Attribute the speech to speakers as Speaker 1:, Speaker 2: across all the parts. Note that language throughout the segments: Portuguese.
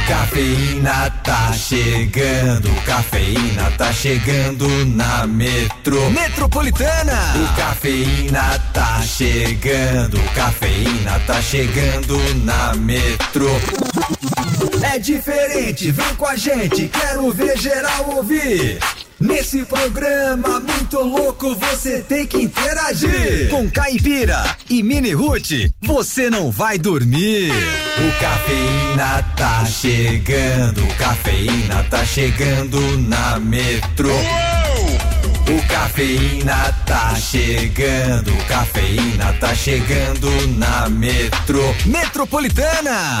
Speaker 1: Cafeína tá chegando, cafeína tá chegando na Metro Metropolitana. O Cafeína tá chegando, cafeína tá chegando na Metro. É diferente, vem com a gente, quero ver geral ouvir. Nesse programa muito louco você tem que interagir. Com Caipira e Mini Ruth, você não vai dormir. O Cafeína tá chegando, cafeína tá chegando na Metro. O Cafeína tá chegando, cafeína tá chegando na Metro Metropolitana.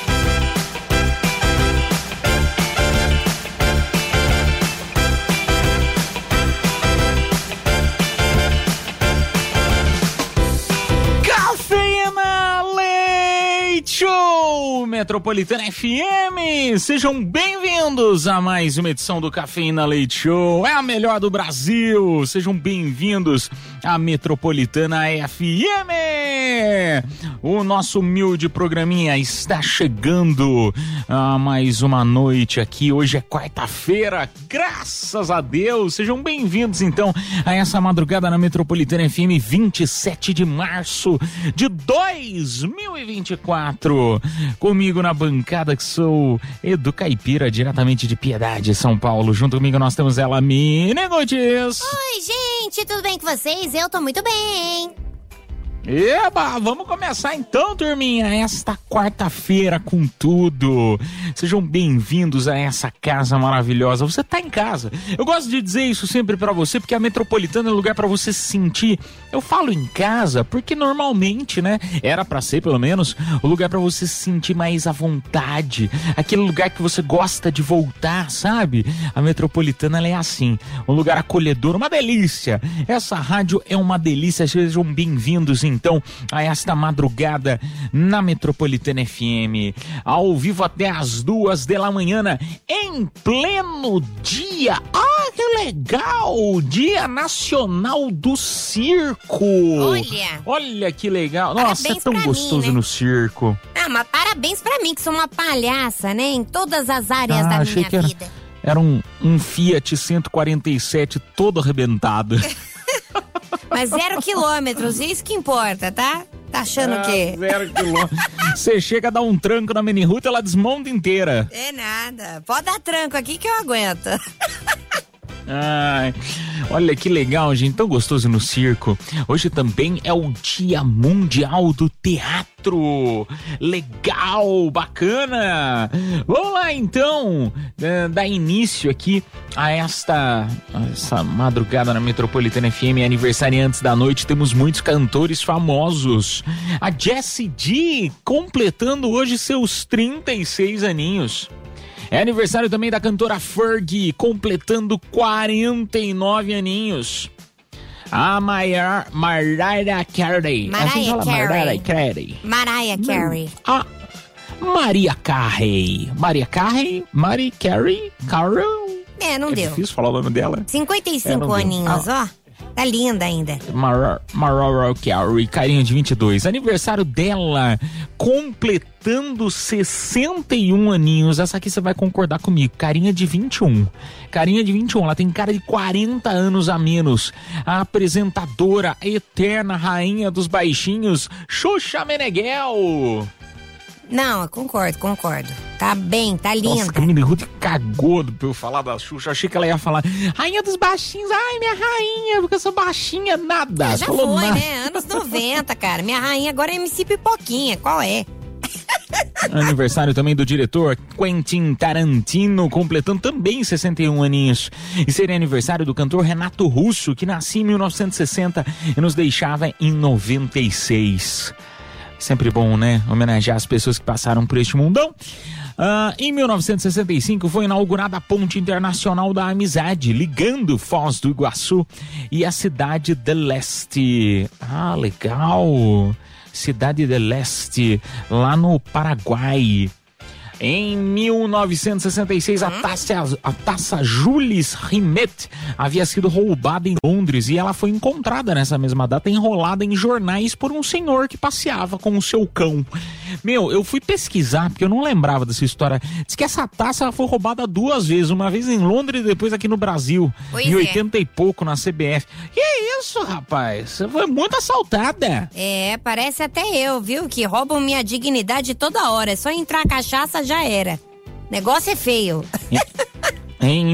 Speaker 2: Show Metropolitana FM, sejam bem-vindos a mais uma edição do Cafeína Leite Show, é a melhor do Brasil, sejam bem-vindos à Metropolitana FM. O nosso humilde programinha está chegando a mais uma noite aqui, hoje é quarta-feira, graças a Deus, sejam bem-vindos então a essa madrugada na Metropolitana FM, 27 de março de 2024. Comigo na bancada que sou Edu Caipira, diretamente de Piedade, São Paulo. Junto comigo nós temos ela, Mini Ruth.
Speaker 3: Oi, gente, tudo bem com vocês? Eu tô muito bem.
Speaker 2: Eba, vamos começar então, turminha, esta quarta-feira com tudo. Sejam bem-vindos a essa casa maravilhosa. Você tá em casa. Eu gosto de dizer isso sempre pra você, porque a Metropolitana é um lugar pra você se sentir. Eu falo em casa porque normalmente, né, era pra ser pelo menos o lugar pra você se sentir mais à vontade. Aquele lugar que você gosta de voltar, sabe? A Metropolitana, ela é assim, um lugar acolhedor, uma delícia. Essa rádio é uma delícia. Sejam bem-vindos então a esta madrugada na Metropolitana FM, ao vivo até as 2 da manhã, em pleno dia. Ah, que legal! Dia Nacional do Circo. Olha que legal. Nossa, parabéns, é tão gostoso mim, né? No circo.
Speaker 3: Ah, mas parabéns pra mim, que sou uma palhaça, né? Em todas as áreas da minha vida.
Speaker 2: Era um Fiat 147 todo arrebentado.
Speaker 3: Mas 0 quilômetros, isso que importa, tá? Tá achando o quê?
Speaker 2: 0 quilômetros. Você chega a dar um tranco na Mini Ruth, ela desmonta inteira.
Speaker 3: É nada. Pode dar tranco aqui que eu aguento.
Speaker 2: Ai, olha que legal, gente, tão gostoso no circo. Hoje também é o Dia Mundial do Teatro. Legal, bacana. Vamos lá então, dar início aqui a essa madrugada na Metropolitana FM, aniversariantes da noite. Temos muitos cantores famosos. A Jessie J completando hoje seus 36 aninhos. É aniversário também da cantora Fergie, completando 49 aninhos. A Mariah Carey.
Speaker 3: Mariah Carey.
Speaker 2: A Mariah Carey. Carol.
Speaker 3: Não deu.
Speaker 2: É difícil falar o nome dela.
Speaker 3: 55 aninhos, ó. Tá linda ainda.
Speaker 2: Mariah Carey, carinha de 22. Aniversário dela, completando 61 aninhos. Essa aqui você vai concordar comigo. Carinha de 21. Ela tem cara de 40 anos a menos. A apresentadora, a eterna rainha dos baixinhos, Xuxa Meneghel.
Speaker 3: Não, eu concordo. Tá bem, tá linda.
Speaker 2: Nossa, a Mini Ruth cagou pra eu falar da Xuxa. Achei que ela ia falar rainha dos baixinhos. Ai, minha rainha, porque eu sou baixinha, nada.
Speaker 3: Já foi, nada. Né? Anos 90, cara. Minha rainha agora é MC Pipoquinha. Qual é?
Speaker 2: Aniversário também do diretor Quentin Tarantino, completando também 61 aninhos. E seria aniversário do cantor Renato Russo, que nascia em 1960 e nos deixava em 96. Sempre bom, né? Homenagear as pessoas que passaram por este mundão. Em 1965 foi inaugurada a Ponte Internacional da Amizade, ligando Foz do Iguaçu e a Cidade de Leste. Ah, legal! Cidade de Leste, lá no Paraguai. Em 1966, a taça Jules Rimet havia sido roubada em Londres e ela foi encontrada nessa mesma data, enrolada em jornais por um senhor que passeava com o seu cão. Meu, eu fui pesquisar, porque eu não lembrava dessa história. Diz que essa taça foi roubada 2 vezes, uma vez em Londres e depois aqui no Brasil.
Speaker 3: Pois
Speaker 2: em
Speaker 3: é.
Speaker 2: 80 e pouco na CBF. Que isso, rapaz? Você foi muito assaltada.
Speaker 3: Parece até eu, viu? Que roubam minha dignidade toda hora. É só entrar cachaça, já era. Negócio é feio.
Speaker 2: Em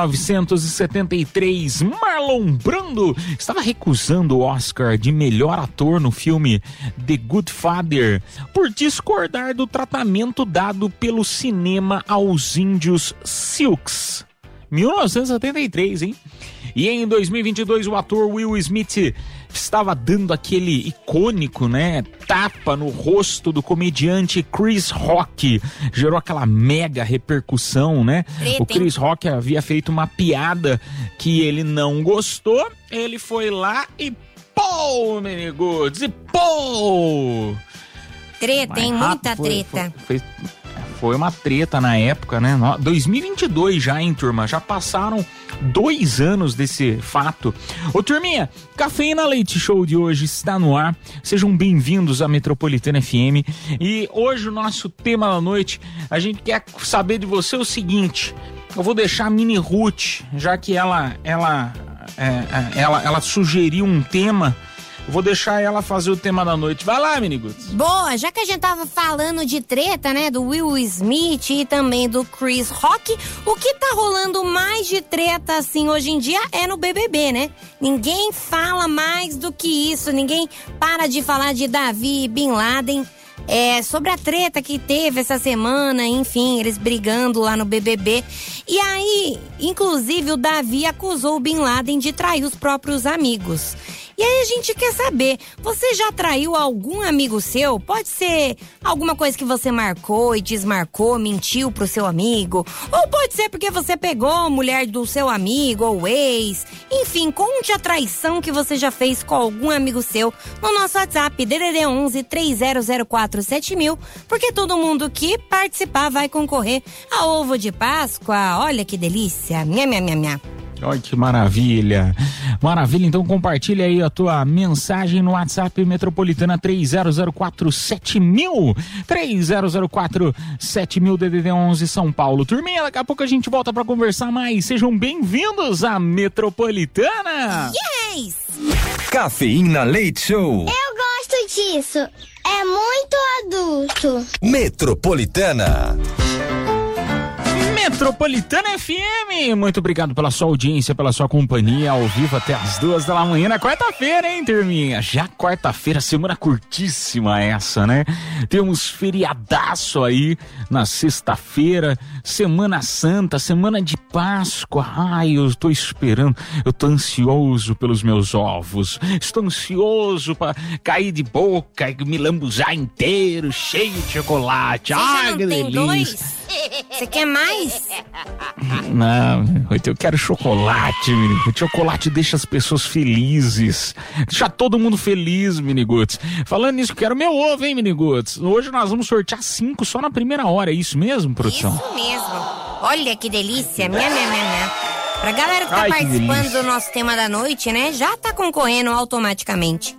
Speaker 2: 1973, Marlon Brando estava recusando o Oscar de melhor ator no filme The Good Father por discordar do tratamento dado pelo cinema aos índios Sioux. 1973, hein? E em 2022, o ator Will Smith estava dando aquele icônico, né, tapa no rosto do comediante Chris Rock. Gerou aquela mega repercussão, né? O Chris Rock havia feito uma piada que ele não gostou. Ele foi lá e pô, Menigudes, e pô!
Speaker 3: Treta, hein? Muita treta.
Speaker 2: Foi uma treta na época, né? 2022 já, hein, turma? Já passaram 2 anos desse fato. Ô, turminha, Cafeína Leite Show de hoje está no ar. Sejam bem-vindos à Metropolitana FM. E hoje o nosso tema da noite, a gente quer saber de você o seguinte. Eu vou deixar a Mini Ruth, já que ela sugeriu um tema. Eu vou deixar ela fazer o tema da noite. Vai lá, Miniguts.
Speaker 3: Boa, já que a gente tava falando de treta, né, do Will Smith e também do Chris Rock, o que tá rolando mais de treta, assim, hoje em dia é no BBB, né? Ninguém fala mais do que isso, ninguém para de falar de Davi e Bin Laden. Sobre a treta que teve essa semana, enfim, eles brigando lá no BBB. E aí, inclusive, o Davi acusou o Bin Laden de trair os próprios amigos. E aí a gente quer saber, você já traiu algum amigo seu? Pode ser alguma coisa que você marcou e desmarcou, mentiu pro seu amigo. Ou pode ser porque você pegou a mulher do seu amigo ou ex. Enfim, conte a traição que você já fez com algum amigo seu no nosso WhatsApp, DDD 11 3004 7000, porque todo mundo que participar vai concorrer a ovo de Páscoa. Olha que delícia. Minha.
Speaker 2: Olha que maravilha. Maravilha, então compartilha aí a tua mensagem no WhatsApp Metropolitana 3004 7000. 3004 7000 DDD 11 São Paulo. Turminha, daqui a pouco a gente volta pra conversar mais. Sejam bem-vindos à Metropolitana.
Speaker 3: Yes!
Speaker 1: Cafeína Leite Show.
Speaker 4: Eu gosto disso. É muito adulto.
Speaker 1: Metropolitana.
Speaker 2: Metropolitana FM, muito obrigado pela sua audiência, pela sua companhia, ao vivo até as 2 da manhã na quarta-feira, hein, turminha? Já quarta-feira, semana curtíssima essa, né? Temos feriadaço aí na sexta-feira, Semana Santa, Semana de Páscoa. Ai, eu tô esperando, eu tô ansioso pelos meus ovos, estou ansioso pra cair de boca e me lambuzar inteiro, cheio de chocolate. Ai, que delícia.
Speaker 3: Você quer mais?
Speaker 2: Não, eu quero chocolate, menino. O chocolate deixa as pessoas felizes. Deixa todo mundo feliz, Miniguts. Falando nisso, eu quero meu ovo, hein, Miniguts. Hoje nós vamos sortear 5 só na primeira hora, é isso mesmo, produção?
Speaker 3: Isso mesmo. Olha que delícia. Minha. Pra galera que tá
Speaker 2: Ai,
Speaker 3: participando
Speaker 2: que
Speaker 3: do nosso tema da noite, né, já tá concorrendo automaticamente.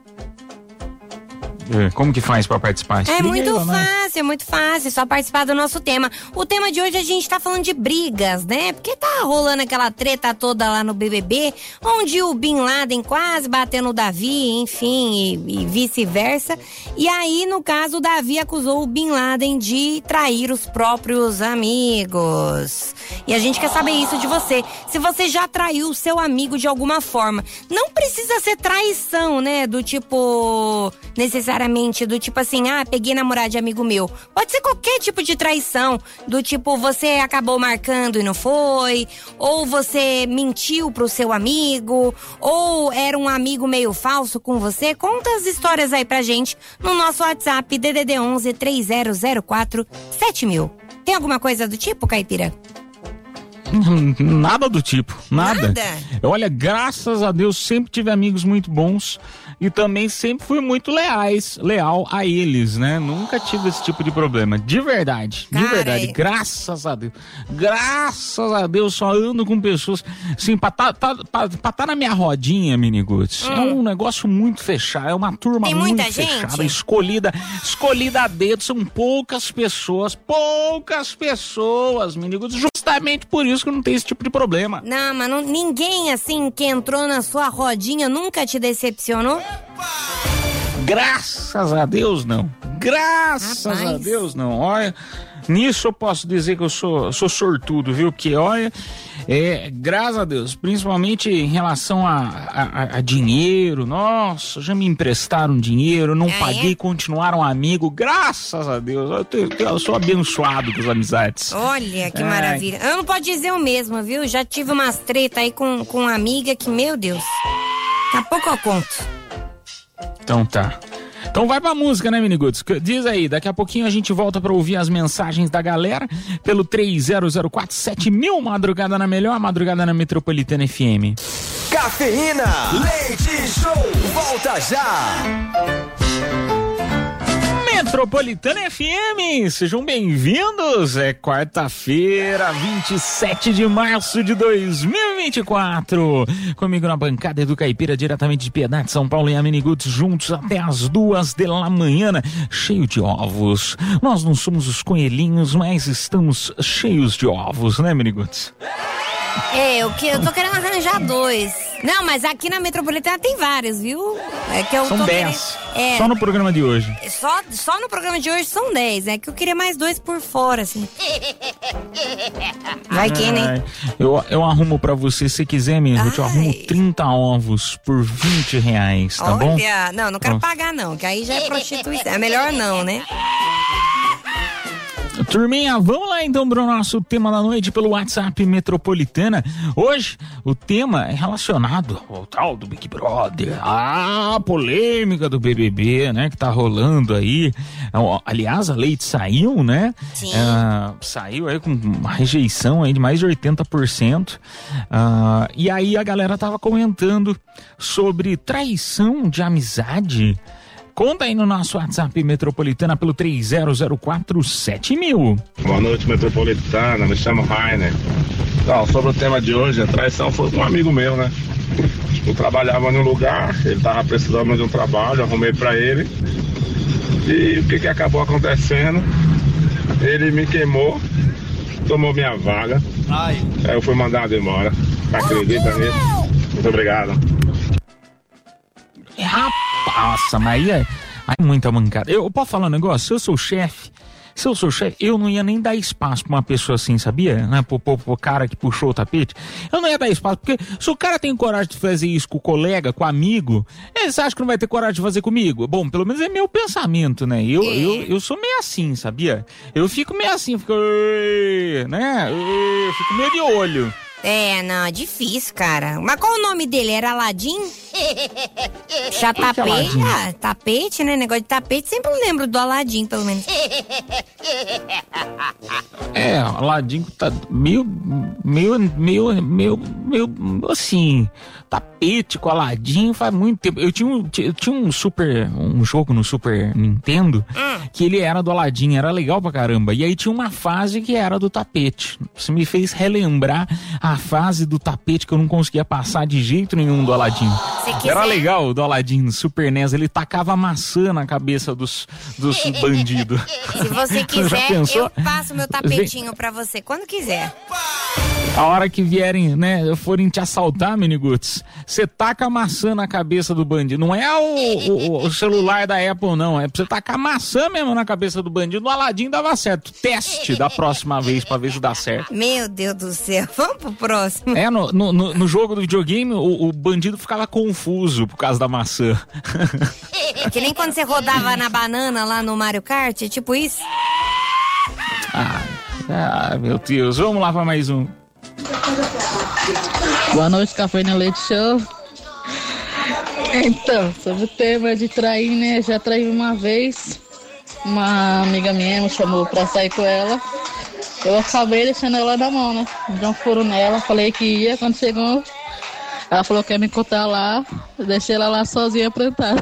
Speaker 2: Como que faz pra participar?
Speaker 3: É muito fácil, é só participar do nosso tema. O tema de hoje a gente tá falando de brigas, né? Porque tá rolando aquela treta toda lá no BBB, onde o Bin Laden quase bateu no Davi, enfim, e vice-versa. E aí, no caso, o Davi acusou o Bin Laden de trair os próprios amigos. E a gente quer saber isso de você. Se você já traiu o seu amigo de alguma forma. Não precisa ser traição, né? Do tipo, necessariamente, do tipo assim, peguei namorado de amigo meu. Pode ser qualquer tipo de traição, do tipo, você acabou marcando e não foi, ou você mentiu pro seu amigo, ou era um amigo meio falso com você. Conta as histórias aí pra gente no nosso WhatsApp, DDD 11 3004 7000. Tem alguma coisa do tipo, Caipira?
Speaker 2: Nada do tipo, nada. Olha, graças a Deus sempre tive amigos muito bons e também sempre fui muito leal a eles, né? Nunca tive esse tipo de problema, de verdade, graças a Deus só ando com pessoas, assim, pra tá na minha rodinha, Miniguts, é um negócio muito fechado, é uma turma
Speaker 3: tem
Speaker 2: muito
Speaker 3: muita
Speaker 2: fechada,
Speaker 3: gente?
Speaker 2: escolhida a dedo, são poucas pessoas, Miniguts, justamente por isso que não tem esse tipo de problema.
Speaker 3: Não, mas ninguém assim que entrou na sua rodinha nunca te decepcionou?
Speaker 2: Graças a Deus não. A Deus não. Olha, nisso eu posso dizer que eu sou sortudo, viu? Porque olha, graças a Deus, principalmente em relação a dinheiro, nossa, já me emprestaram dinheiro, não paguei, continuaram amigo, graças a Deus, eu sou abençoado com as amizades.
Speaker 3: Olha, que maravilha. Eu não posso dizer o mesmo, viu? Já tive umas treta aí com uma amiga que, meu Deus, daqui a pouco eu conto.
Speaker 2: Então tá. Então vai pra música, né, Miniguts? Diz aí, daqui a pouquinho a gente volta pra ouvir as mensagens da galera pelo 30047000, madrugada na melhor, madrugada na Metropolitana FM.
Speaker 1: Cafeína, leite show, volta já!
Speaker 2: Metropolitana FM, sejam bem-vindos, é quarta-feira, 27 de março de 2024, comigo na bancada Edu Caipira, diretamente de Piedade, São Paulo, e a Miniguts, juntos até as 2 da manhã, cheio de ovos. Nós não somos os coelhinhos, mas estamos cheios de ovos, né, Miniguts?
Speaker 3: Eu tô querendo arranjar 2. Não, mas aqui na Metropolitana tem vários, viu? É que eu
Speaker 2: são 10. Só no programa de hoje.
Speaker 3: Só no programa de hoje são 10. É que eu queria mais 2 por fora, assim. Vai que, né?
Speaker 2: Eu arrumo pra você, se quiser mesmo. Eu te arrumo 30 ovos por R$20, tá bom?
Speaker 3: Olha, não quero pagar não, que aí já é prostituição. É melhor não, né?
Speaker 2: Turminha, vamos lá então pro nosso tema da noite pelo WhatsApp Metropolitana. Hoje o tema é relacionado ao tal do Big Brother, a polêmica do BBB, né, que tá rolando aí. Aliás, a Leite saiu, né?
Speaker 3: Sim.
Speaker 2: Saiu aí com uma rejeição aí de mais de 80%. E aí a galera tava comentando sobre traição de amizade. Conta aí no nosso WhatsApp Metropolitana pelo 30047000.
Speaker 5: Boa noite, Metropolitana, me chamo Rainer. Então, sobre o tema de hoje, a traição foi com um amigo meu, né? Eu trabalhava num lugar, ele tava precisando de um trabalho, arrumei pra ele. E o que acabou acontecendo? Ele me queimou, tomou minha vaga. Aí eu fui mandado embora. Acredita nisso? Muito obrigado.
Speaker 2: Nossa, mas aí é muita mancada. Eu posso falar um negócio? Se eu sou chefe, eu não ia nem dar espaço pra uma pessoa assim, sabia? Né? Pro cara que puxou o tapete. Eu não ia dar espaço, porque se o cara tem coragem de fazer isso com o colega, com o amigo, você acha que não vai ter coragem de fazer comigo? Bom, pelo menos é meu pensamento, né? Eu sou meio assim, sabia? Eu fico meio assim, né? Eu fico meio de olho.
Speaker 3: Não, é difícil, cara. Mas qual o nome dele? Era Aladim? Tapete? Tapete, né? Negócio de tapete, sempre eu lembro do Aladim, pelo menos.
Speaker 2: Aladim tá meio assim, tapete com Aladim faz muito tempo. Eu tinha um jogo no Super Nintendo que ele era do Aladim, era legal pra caramba. E aí tinha uma fase que era do tapete. Isso me fez relembrar a fase do tapete que eu não conseguia passar de jeito nenhum do Aladim. Era legal do Aladim no Super NES, ele tacava maçã na cabeça dos bandidos.
Speaker 3: Se você quiser, eu passo meu tapetinho pra você quando quiser.
Speaker 2: A hora que vierem, né, forem te assaltar, Miniguts, você taca a maçã na cabeça do bandido. Não é o celular da Apple, não. É pra você tacar maçã mesmo na cabeça do bandido. No Aladim dava certo. Teste da próxima vez pra ver se dá certo.
Speaker 3: Meu Deus do céu. Vamos pro próximo.
Speaker 2: No jogo do videogame, o bandido ficava confuso por causa da maçã.
Speaker 3: Que nem quando você rodava na banana lá no Mario Kart, é tipo isso?
Speaker 2: Meu Deus. Vamos lá pra mais um.
Speaker 6: Boa noite, Cafeína Leite Show. Então, sobre o tema de trair, né? Já traí uma vez. Uma amiga minha me chamou pra sair com ela. Eu acabei deixando ela na mão, né? Dei um furo nela, falei que ia, quando chegou, ela falou que ia me encontrar lá, eu deixei ela lá sozinha plantada.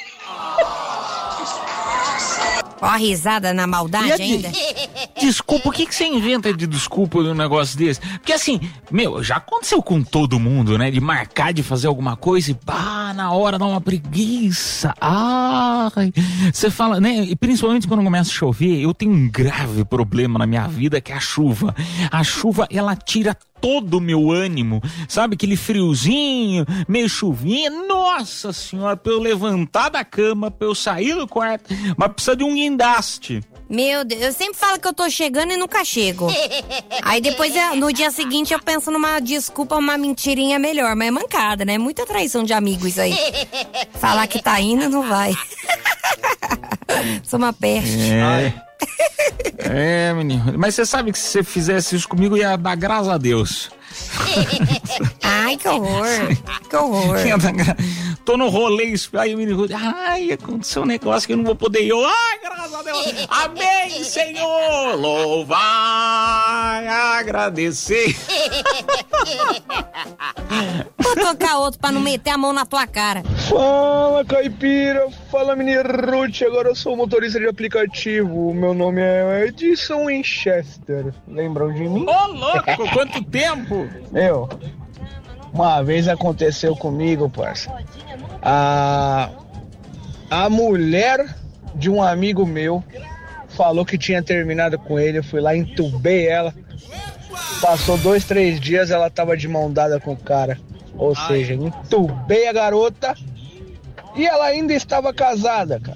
Speaker 3: Ó a risada na maldade ainda.
Speaker 2: Desculpa, o que você inventa de desculpa num negócio desse? Porque assim, já aconteceu com todo mundo, né? De marcar de fazer alguma coisa e na hora dá uma preguiça. Ai, você fala, né? E principalmente quando começa a chover, eu tenho um grave problema na minha vida que é a chuva. A chuva, ela tira todo o meu ânimo, sabe? Aquele friozinho, meio chuvinha. Nossa senhora, pra eu levantar da cama, pra eu sair do quarto, mas precisa de um guindaste.
Speaker 3: Meu Deus, eu sempre falo que eu tô chegando e nunca chego. Aí depois, no dia seguinte, eu penso numa desculpa, uma mentirinha melhor, mas é mancada, né? Muita traição de amigo isso aí. Falar que tá indo, não vai. Sou uma peste.
Speaker 2: Menino. Mas você sabe que se você fizesse isso comigo, ia dar graças a Deus.
Speaker 3: Ai, que horror. Que horror.
Speaker 2: Tô no rolê, aí o menino, aconteceu um negócio que eu não vou poder ir. Ai, graças a Deus. Amém, Senhor. Louvai, agradecer.
Speaker 3: Vou tocar outro pra não meter a mão na tua cara.
Speaker 7: Fala, caipira. Fala, mini Ruth. Agora eu sou motorista de aplicativo. O meu nome é Edson Winchester. Lembram de mim?
Speaker 2: Ô, louco, quanto tempo?
Speaker 7: Uma vez aconteceu comigo, parça. A mulher de um amigo meu falou que tinha terminado com ele. Eu fui lá, entubei ela. Passou 2, 3 dias, ela tava de mão dada com o cara. Ou seja, entubei a garota e ela ainda estava casada, cara.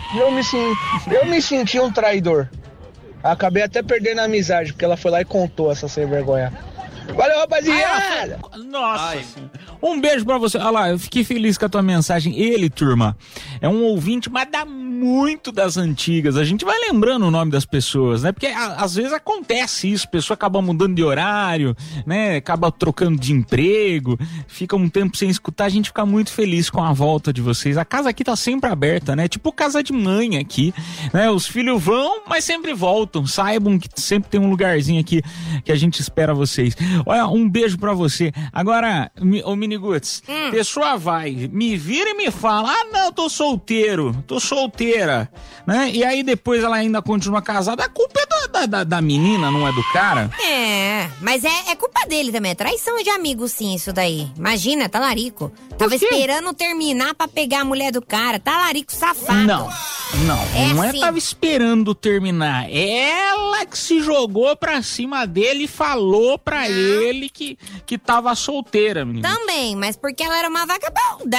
Speaker 7: Eu me senti um traidor. Acabei até perdendo a amizade, porque ela foi lá e contou essa sem vergonha. Valeu, rapaziada!
Speaker 2: Nossa, um beijo pra você. Olha lá, eu fiquei feliz com a tua mensagem. Ele, turma, é um ouvinte, mas dá muito das antigas. A gente vai lembrando o nome das pessoas, né? Porque às vezes acontece isso, a pessoa acaba mudando de horário, né? Acaba trocando de emprego, fica um tempo sem escutar. A gente fica muito feliz com a volta de vocês. A casa aqui tá sempre aberta, né? Tipo casa de mãe aqui, né? Os filhos vão, mas sempre voltam. Saibam que sempre tem um lugarzinho aqui que a gente espera vocês. Olha, um beijo pra você. Agora, ô Miniguts, pessoa vai, me vira e me fala, não, tô solteira, né? E aí depois ela ainda continua casada, a culpa é da menina, não é do cara?
Speaker 3: Mas é culpa dele também, é traição de amigo sim, isso daí. Imagina, talarico. Tava esperando terminar pra pegar a mulher do cara, talarico safado.
Speaker 2: Não é
Speaker 3: assim.
Speaker 2: Tava esperando terminar, ela que se jogou pra cima dele e falou pra ele que tava solteira, menina.
Speaker 3: Também, mas porque ela era uma vagabunda.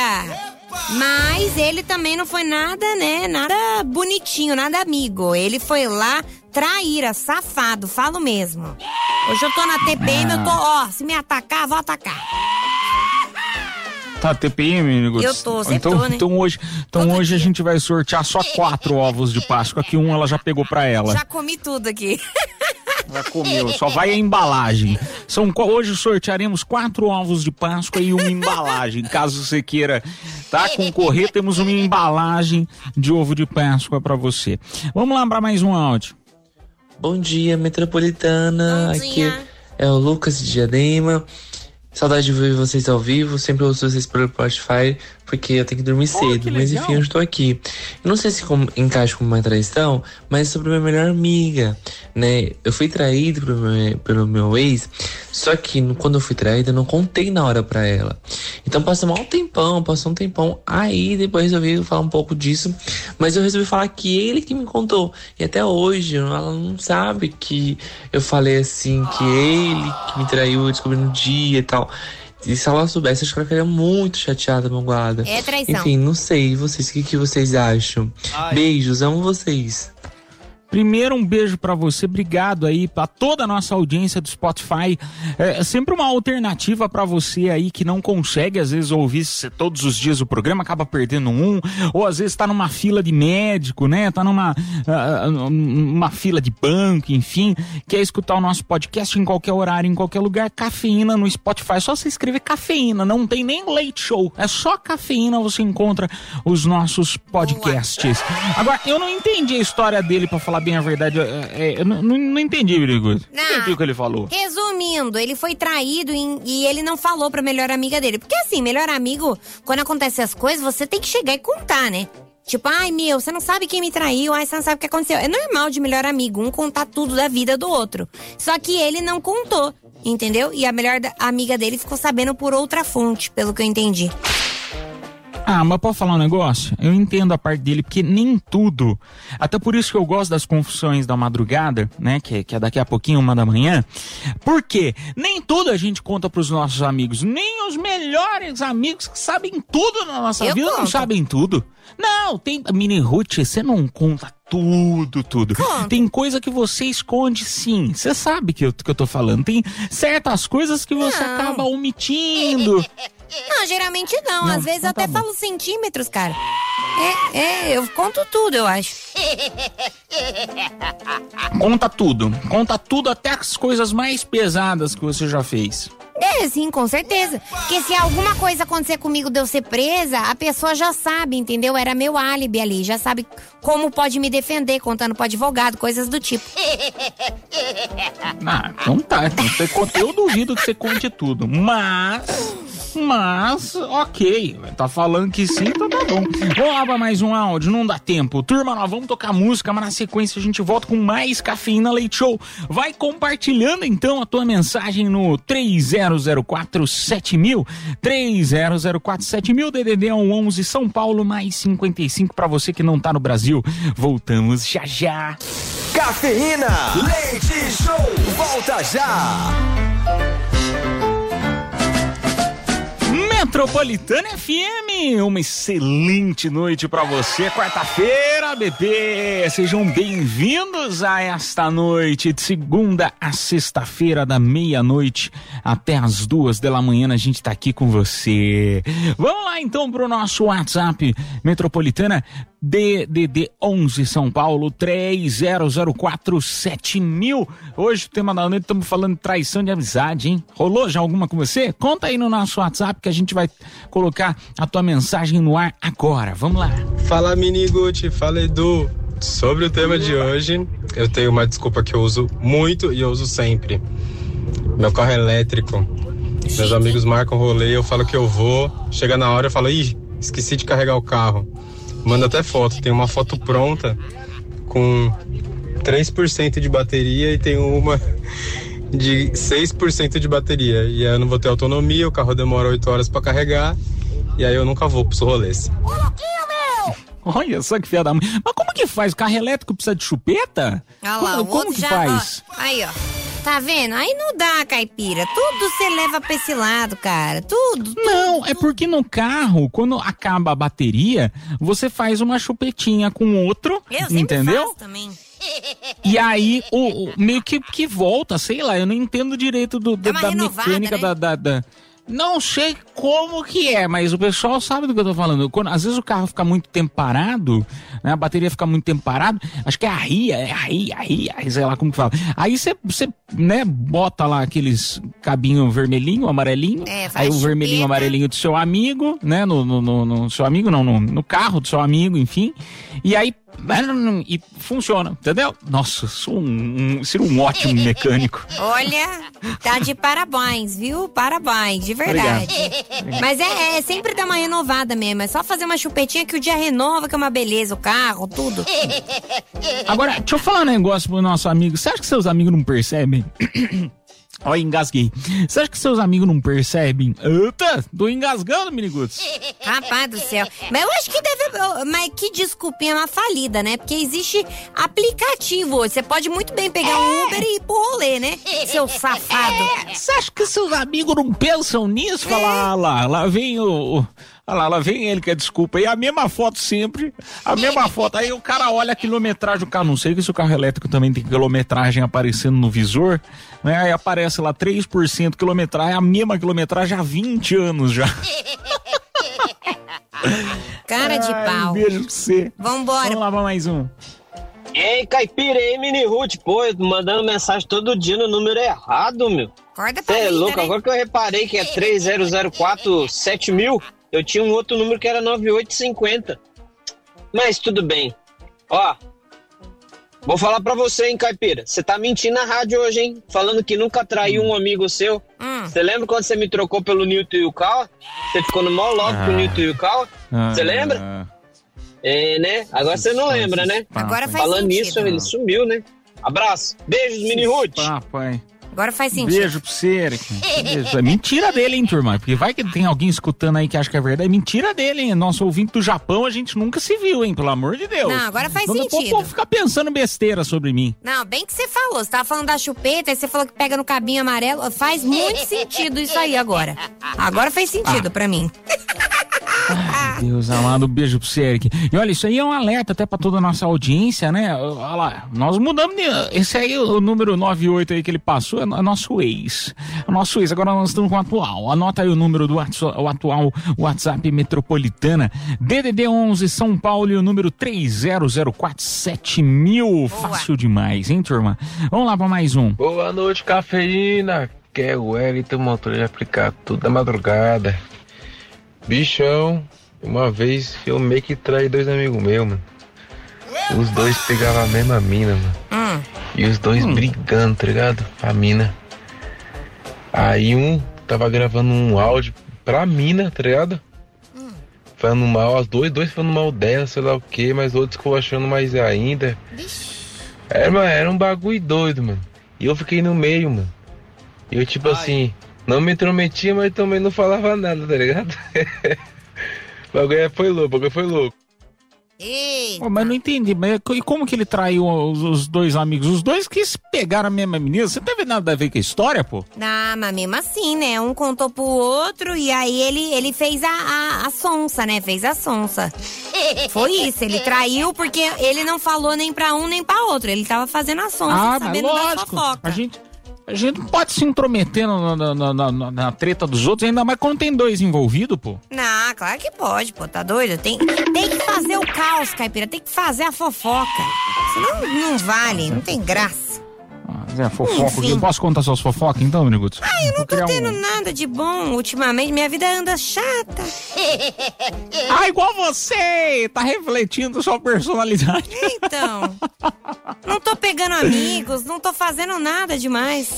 Speaker 3: Mas ele também não foi nada, né, nada bonitinho, nada amigo. Ele foi lá, traíra, safado, falo mesmo. Hoje eu tô na TPM, eu tô, se me atacar, vou atacar.
Speaker 2: Tá, TPM, menino?
Speaker 3: Eu tô, sempre tô, né?
Speaker 2: Então hoje a gente vai sortear só 4 ovos de Páscoa, que ela já pegou pra ela.
Speaker 3: Já comi tudo aqui.
Speaker 2: Já comeu, só vai a embalagem. Hoje sortearemos 4 ovos de Páscoa e uma embalagem. Caso você queira, tá, concorrer, temos uma embalagem de ovo de Páscoa pra você. Vamos lá pra mais um áudio.
Speaker 8: Bom dia, metropolitana.
Speaker 3: Bom dia.
Speaker 8: Aqui é o Lucas de Diadema. Saudade de ver vocês ao vivo, sempre ouço vocês pelo Spotify, porque eu tenho que dormir cedo, mas enfim, eu estou aqui. Eu não sei se encaixa como uma traição, mas é sobre minha melhor amiga, né? Eu fui traído pelo meu ex, só que quando eu fui traído, eu não contei na hora pra ela. Então passou um tempão, aí depois resolvi falar um pouco disso, mas eu resolvi falar que ele que me contou. E até hoje, ela não sabe que eu falei assim, que ele que me traiu, eu descobri no dia e tal. E se ela soubesse, acho que ela ficaria muito chateada, magoada.
Speaker 3: É traição.
Speaker 8: Enfim, não sei, vocês, o que vocês acham? Beijos, amo vocês.
Speaker 2: Primeiro, um beijo pra você, obrigado aí pra toda a nossa audiência do Spotify. É sempre uma alternativa pra você aí que não consegue, às vezes, ouvir todos os dias o programa, acaba perdendo ou às vezes tá numa fila de médico, né? Tá numa fila de banco, enfim, quer escutar o nosso podcast em qualquer horário, em qualquer lugar. Cafeína no Spotify, é só você escrever Cafeína, não tem nem Late Show, é só Cafeína, você encontra os nossos podcasts. Agora, eu não entendi a história dele pra falar bem a verdade. Eu não entendi, Birigudo. Não entendi o que ele falou.
Speaker 3: Resumindo, ele foi traído e ele não falou pra melhor amiga dele. Porque assim, melhor amigo, quando acontecem as coisas, você tem que chegar e contar, né? Tipo, ai, meu, você não sabe quem me traiu, ai, você não sabe o que aconteceu. É normal de melhor amigo, um contar tudo da vida do outro. Só que ele não contou, entendeu? E a melhor amiga dele ficou sabendo por outra fonte, pelo que eu entendi.
Speaker 2: Ah, mas pode falar um negócio? Eu entendo a parte dele, porque nem tudo. Até por isso que eu gosto das confissões da madrugada, né? Que é daqui a pouquinho, 1h. Porque nem tudo a gente conta pros nossos amigos. Nem os melhores amigos que sabem tudo na nossa vida não sabem tudo. Não, tem... Mini Ruth, você não conta tudo. Conta. Tem coisa que você esconde, sim. Você sabe que eu tô falando. Tem certas coisas que você acaba omitindo.
Speaker 3: Não, geralmente não. Às vezes eu até falo centímetros, cara. Eu conto tudo, eu acho.
Speaker 2: Conta tudo, até as coisas mais pesadas que você já fez.
Speaker 3: Sim, com certeza. Porque se alguma coisa acontecer comigo de eu ser presa, a pessoa já sabe, entendeu? Era meu álibi ali, já sabe como pode me defender, contando pro advogado, coisas do tipo.
Speaker 2: Então tá. Então, eu duvido que você conte tudo, mas, ok, tá falando que sim, então tá bom. Vamos lá pra mais um áudio, não dá tempo. Turma, nós vamos tocar música, mas na sequência a gente volta com mais Cafeína Leite Show. Vai compartilhando então a tua mensagem no 30047000, 30047000, DDD 11 São Paulo, mais 55 pra você que não tá no Brasil. Voltamos já.
Speaker 1: Cafeína Leite Show, volta já.
Speaker 2: Metropolitana FM, uma excelente noite pra você, quarta-feira, bebê, sejam bem-vindos a esta noite, de segunda a sexta-feira, da meia-noite até as 2h, a gente tá aqui com você. Vamos lá então pro nosso WhatsApp, Metropolitana, DDD 11 São Paulo, 30047000. Hoje o tema da noite, estamos falando de traição de amizade, hein? Rolou já alguma com você? Conta aí no nosso WhatsApp que a gente vai colocar a tua mensagem no ar agora. Vamos lá.
Speaker 9: Fala, Mini Gucci, fala, Edu. Sobre o tema de hoje, eu tenho uma desculpa que eu uso muito e eu uso sempre. Meu carro é elétrico. Meus amigos marcam rolê, eu falo que eu vou. Chega na hora, eu falo, esqueci de carregar o carro. Manda até foto, tem uma foto pronta com 3% de bateria e tem uma de 6% de bateria. E aí eu não vou ter autonomia, o carro demora 8 horas pra carregar e aí eu nunca vou pros rolês.
Speaker 2: Olha só que filha da mãe. Mas como que faz? O carro elétrico precisa de chupeta?
Speaker 3: Ah lá,
Speaker 2: como que faz?
Speaker 3: Aí, ó. Tá vendo? Aí não dá, caipira. Tudo você leva pra esse lado, cara. Tudo.
Speaker 2: Não, é porque no carro, quando acaba a bateria, você faz uma chupetinha com outro, entendeu?
Speaker 3: Faço também.
Speaker 2: E aí, meio que volta, sei lá, eu não entendo direito da mecânica, né? da... Não sei como que é, mas o pessoal sabe do que eu tô falando. Às vezes o carro fica muito tempo parado, né? A bateria fica muito tempo parado. Acho que é a RIA, sei lá como que fala. Aí você né, bota lá aqueles cabinho vermelhinho, amarelinho. Aí o vermelhinho, amarelinho do seu amigo, né? No seu amigo, não, no carro do seu amigo, enfim. E aí e funciona, entendeu? Nossa, sou um ótimo mecânico.
Speaker 3: Olha, tá de parabéns, viu? Parabéns, de verdade. Obrigado. Mas é sempre dar uma renovada mesmo. É só fazer uma chupetinha que o dia renova, que é uma beleza, o carro, tudo.
Speaker 2: Agora, deixa eu falar um negócio pro nosso amigo. Você acha que seus amigos não percebem? Olha, engasguei. Você acha que seus amigos não percebem? Eita, tô engasgando, Miniguts.
Speaker 3: Rapaz do céu. Mas eu acho que deve... Mas que desculpinha, uma falida, né? Porque existe aplicativo. Você pode muito bem pegar um Uber e ir pro rolê, né? Seu safado.
Speaker 2: Você acha que seus amigos não pensam nisso? Fala, lá vem lá vem ele que é desculpa. E a mesma foto sempre, a mesma foto. Aí o cara olha a quilometragem do carro. Não sei que se o carro elétrico também tem quilometragem aparecendo no visor, né? Aí aparece lá 3% quilometragem, a mesma quilometragem há 20 anos já.
Speaker 3: Cara de pau.
Speaker 2: Beijo pra você.
Speaker 3: Vambora.
Speaker 2: Vamos lá pra mais um.
Speaker 10: Ei, caipira, ei, Mini Ruth, pô, mandando mensagem todo dia no número errado, meu.
Speaker 3: Acorda pra
Speaker 10: vida, louco,
Speaker 3: né?
Speaker 10: Agora que eu reparei que é 30047000, eu tinha um outro número que era 9850. Mas tudo bem. Ó, Vou falar pra você, hein, Caipira. Você tá mentindo na rádio hoje, hein? Falando que nunca traiu um amigo seu. Você lembra quando você me trocou pelo Newton e o Cal? Você ficou no maior logo com o Newton e o Cal? Você lembra? É, né? Agora você não lembra, né?
Speaker 3: Agora faz
Speaker 10: Falando
Speaker 3: sentido.
Speaker 10: nisso, ele sumiu, né? Abraço. Beijos, Mini Ruth.
Speaker 2: Papai.
Speaker 3: Agora faz sentido.
Speaker 2: Beijo pra você, Eric. Beijo. É mentira dele, hein, turma? Porque vai que tem alguém escutando aí que acha que é verdade. É mentira dele, hein? Nosso ouvinte do Japão, a gente nunca se viu, hein? Pelo amor de Deus.
Speaker 3: Não, agora faz
Speaker 2: Não
Speaker 3: sentido.
Speaker 2: O povo ficar pensando besteira sobre mim.
Speaker 3: Não, bem que você falou. Você tava falando da chupeta, aí você falou que pega no cabinho amarelo. Faz muito sentido isso aí agora. Agora faz sentido pra mim.
Speaker 2: Ai, Deus amado, beijo pro você, Eric. E olha, isso aí é um alerta até pra toda a nossa audiência, né? Olha lá, nós mudamos esse aí, o número 98 aí que ele passou, é nosso ex. É nosso ex, agora nós estamos com o atual. Anota aí o número do o atual WhatsApp Metropolitana, DDD 11 São Paulo, e o número 30047000. Fácil demais, hein, turma? Vamos lá pra mais um.
Speaker 11: Boa noite, cafeína. Que é o Wellington Motor de aplicar tudo da madrugada. Bichão, uma vez eu meio que traí 2 amigos meus, mano. Os dois pegavam a mesma mina, mano. E os dois brigando, tá ligado? A mina. Aí um tava gravando um áudio pra mina, tá ligado? Falando mal, os dois falando mal dela, sei lá o que, mas outros ficou achando mais ainda. Era um bagulho doido, mano. E eu fiquei no meio, mano. E eu tipo assim, não me intrometia, mas também não falava nada, tá ligado? O bagulho foi louco.
Speaker 2: Oh, mas não entendi, mas e como que ele traiu os dois amigos? Os dois que se pegaram a mesma menina, você não teve nada a ver com a história, pô?
Speaker 3: Ah, mas mesmo assim, né? Um contou pro outro e aí ele fez a sonsa, né? Fez a sonsa. Foi isso, ele traiu porque ele não falou nem pra um nem pra outro. Ele tava fazendo a sonsa, sabendo da fofoca.
Speaker 2: A gente não pode se intrometer na treta dos outros, ainda mais quando tem dois envolvidos, pô.
Speaker 3: Não, claro que pode, pô, tá doido? Tem que fazer o caos, Caipira, tem que fazer a fofoca. Senão não vale, não tem graça.
Speaker 2: Fofoca. Eu posso contar suas fofocas então, Miniguts?
Speaker 3: Eu não tô tendo nada de bom ultimamente, minha vida anda chata.
Speaker 2: Igual você! Tá refletindo sua personalidade.
Speaker 3: Então, não tô pegando amigos, não tô fazendo nada demais.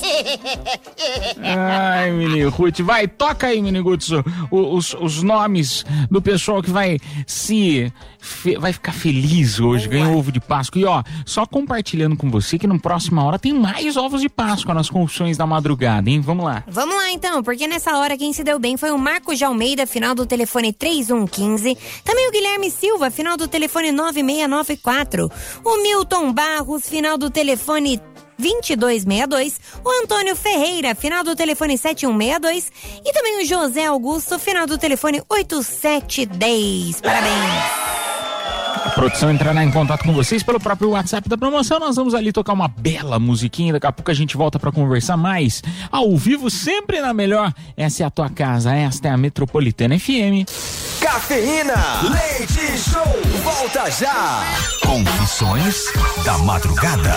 Speaker 2: Ai, Mini Ruth, vai, toca aí, Miniguts, os nomes do pessoal que vai ficar feliz hoje, ganhou ovo de Páscoa. E ó, só compartilhando com você que no próxima hora tem mais ovos de Páscoa nas confissões da madrugada, hein? Vamos lá.
Speaker 3: Vamos lá então, porque nessa hora quem se deu bem foi o Marcos de Almeida, final do telefone 3115. Também o Guilherme Silva, final do telefone 9694. O Milton Barros, final do telefone 2262, o Antônio Ferreira, final do telefone 7162 e também o José Augusto, final do telefone 8710. Parabéns!
Speaker 2: A produção entrará em contato com vocês pelo próprio WhatsApp da promoção. Nós vamos ali tocar uma bela musiquinha. Daqui a pouco a gente volta pra conversar mais ao vivo, sempre na melhor. Essa é a tua casa, esta é a Metropolitana FM.
Speaker 1: Cafeína, leite show, volta já. Confissões da madrugada.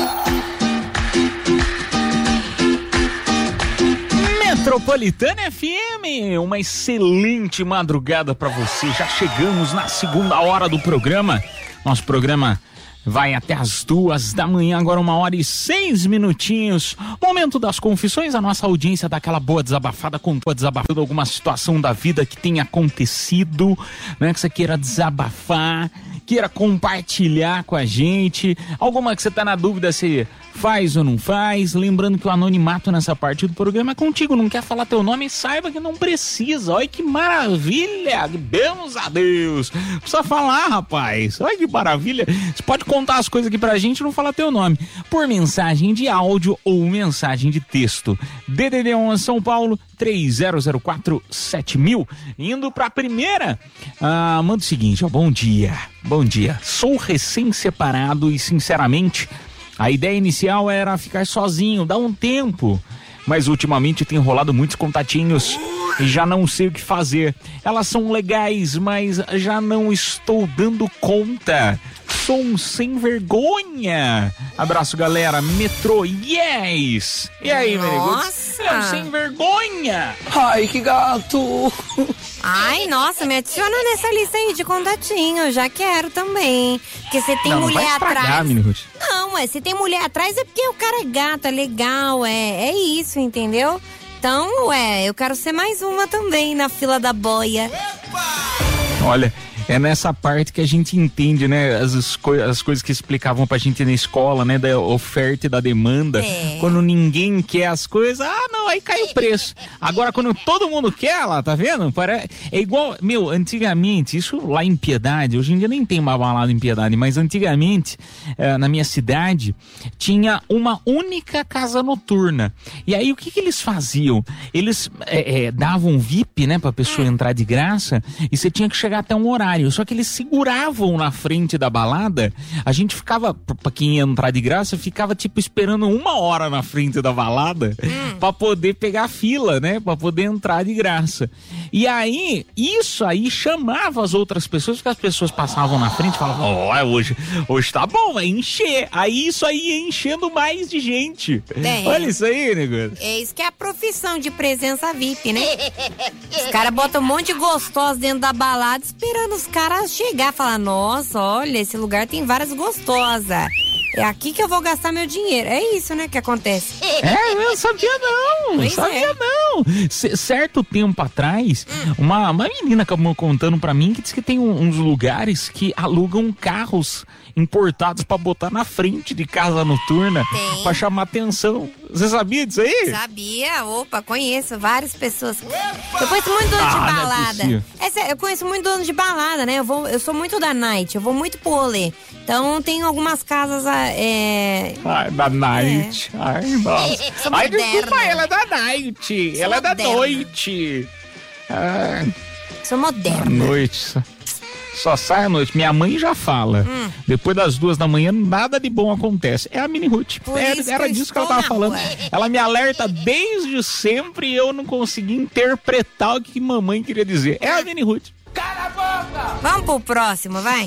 Speaker 2: Metropolitana FM, uma excelente madrugada para você. Já chegamos na segunda hora do programa. Nosso programa vai até as 2 da manhã, agora 1h06. Momento das confissões, a nossa audiência dá aquela boa desabafada, desabafando alguma situação da vida que tenha acontecido, né? Que você queira desabafar, queira compartilhar com a gente, alguma que você tá na dúvida se faz ou não faz. Lembrando que o anonimato nessa parte do programa é contigo, não quer falar teu nome, saiba que não precisa. Olha que maravilha, bemos a Deus. Não precisa falar, rapaz, olha que maravilha. Você pode contar as coisas aqui pra gente e não falar teu nome, por mensagem de áudio ou mensagem de texto. DDD 11 São Paulo 30047000. Indo pra primeira, manda o seguinte, ó, bom dia, sou recém-separado e sinceramente a ideia inicial era ficar sozinho, dar um tempo, mas ultimamente tem rolado muitos contatinhos e já não sei o que fazer. Elas são legais, mas já não estou dando conta. sou um sem vergonha. Abraço, galera. Metrô, yes! E aí,
Speaker 3: Nossa!
Speaker 2: Ele é um sem vergonha.
Speaker 12: Ai, que gato!
Speaker 3: Ai, nossa, me adiciona nessa lista aí de contatinho, eu já quero também. Porque você tem mulher
Speaker 2: vai estragar,
Speaker 3: atrás.
Speaker 2: Miniruth.
Speaker 3: Não, se tem mulher atrás é porque o cara é gato, é legal, é isso, entendeu? Então, eu quero ser mais uma também na fila da boia.
Speaker 2: Olha, é nessa parte que a gente entende, né, as coisas que explicavam pra gente na escola, né, da oferta e da demanda. Quando ninguém quer as coisas, aí cai o preço. Agora, quando todo mundo quer, lá, tá vendo? É igual, antigamente, isso lá em Piedade, hoje em dia nem tem uma balada em Piedade, mas antigamente, na minha cidade, tinha uma única casa noturna. E aí, o que eles faziam? Eles davam VIP, né, pra pessoa entrar de graça, e você tinha que chegar até um horário. Só que eles seguravam na frente da balada. A gente ficava, pra quem ia entrar de graça, ficava tipo esperando 1 hora na frente da balada pra poder pegar a fila, né? Pra poder entrar de graça. E aí, isso aí chamava as outras pessoas, porque as pessoas passavam na frente e falavam, hoje tá bom, vai encher. Aí isso aí ia enchendo mais de gente. Olha isso aí, negócio.
Speaker 3: É isso que é a profissão de presença VIP, né? Os caras botam um monte de gostosos dentro da balada esperando os caras chegar e falar, nossa, olha, esse lugar tem várias gostosas. É aqui que eu vou gastar meu dinheiro. É isso, né, que acontece.
Speaker 2: Eu sabia não. Certo tempo atrás, uma menina acabou contando pra mim que diz que tem uns lugares que alugam carros importados pra botar na frente de casa noturna pra chamar atenção. Você sabia disso aí?
Speaker 3: Sabia, conheço várias pessoas. Eu conheço muito dono de balada. Eu conheço muito dono de balada, né? Eu sou muito da night, eu vou muito pro rolê. Então tem algumas casas.
Speaker 2: Da night. Ai, nossa. Ai, desculpa, ela é da night. Ela é da noite.
Speaker 3: Sou moderna.
Speaker 2: À noite. Só sai à noite. Minha mãe já fala. Depois das 2 da manhã, nada de bom acontece. É a Miniruth. Era disso que ela tava falando. Ela me alerta desde sempre e eu não consegui interpretar o que mamãe queria dizer. É a Miniruth.
Speaker 3: Cala a boca! Vamos pro próximo, vai.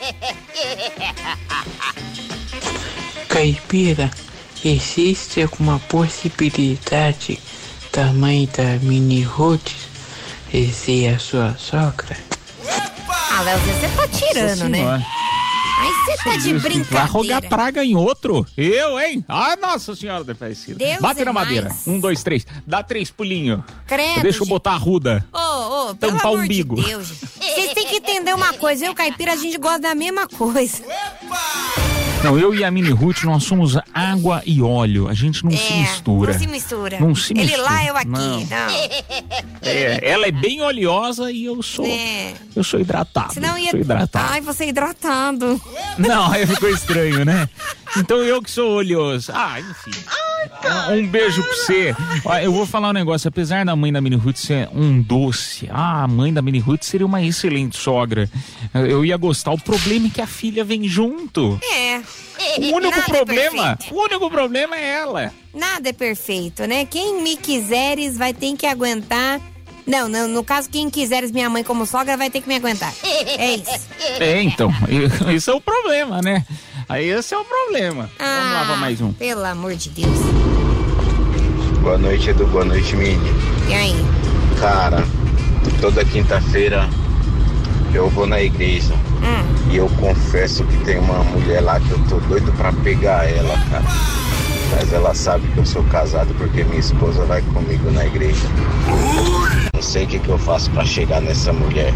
Speaker 13: Caipira, existe alguma possibilidade da mãe da Miniruth ser a sua sogra?
Speaker 3: Léo, você tá tirando, né? Aí você tá de brincadeira.
Speaker 2: Vai rogar praga em outro? Eu, hein? Nossa Senhora da Aparecida. Bate na madeira. 1, 2, 3. Dá 3 pulinhos.
Speaker 3: Credo.
Speaker 2: Deixa eu botar a ruda.
Speaker 3: Tampar
Speaker 2: o umbigo.
Speaker 3: De Deus. Vocês têm que entender uma coisa. Eu, Caipira, a gente gosta da mesma coisa.
Speaker 2: Não, eu e a Miniruth, nós somos água e óleo. A gente não se mistura. Não se mistura.
Speaker 3: Ele lá, eu aqui. Não.
Speaker 2: Ela é bem oleosa e eu sou hidratado.
Speaker 3: Senão ia...
Speaker 2: Sou hidratado.
Speaker 3: Ai, você é hidratado.
Speaker 2: Não, aí ficou estranho, né? Então eu que sou oleoso. Enfim. Um beijo pra você. Eu vou falar um negócio. Apesar da mãe da Miniruth ser um doce, a mãe da Miniruth seria uma excelente sogra. Eu ia gostar. O problema é que a filha vem junto. O único problema é ela.
Speaker 3: Nada é perfeito, né? Quem me quiseres vai ter que aguentar. Não, no caso, quem quiseres minha mãe como sogra vai ter que me aguentar. É isso.
Speaker 2: Então, esse é o problema, né? Aí esse é o problema. Vamos lá pra mais um.
Speaker 3: Pelo amor de Deus.
Speaker 14: Boa noite, Edu. Boa noite, Mini.
Speaker 3: E aí?
Speaker 14: Cara, toda quinta-feira eu vou na igreja. E eu confesso que tem uma mulher lá que eu tô doido pra pegar ela, cara. Mas ela sabe que eu sou casado porque minha esposa vai comigo na igreja. Não sei o que eu faço pra chegar nessa mulher.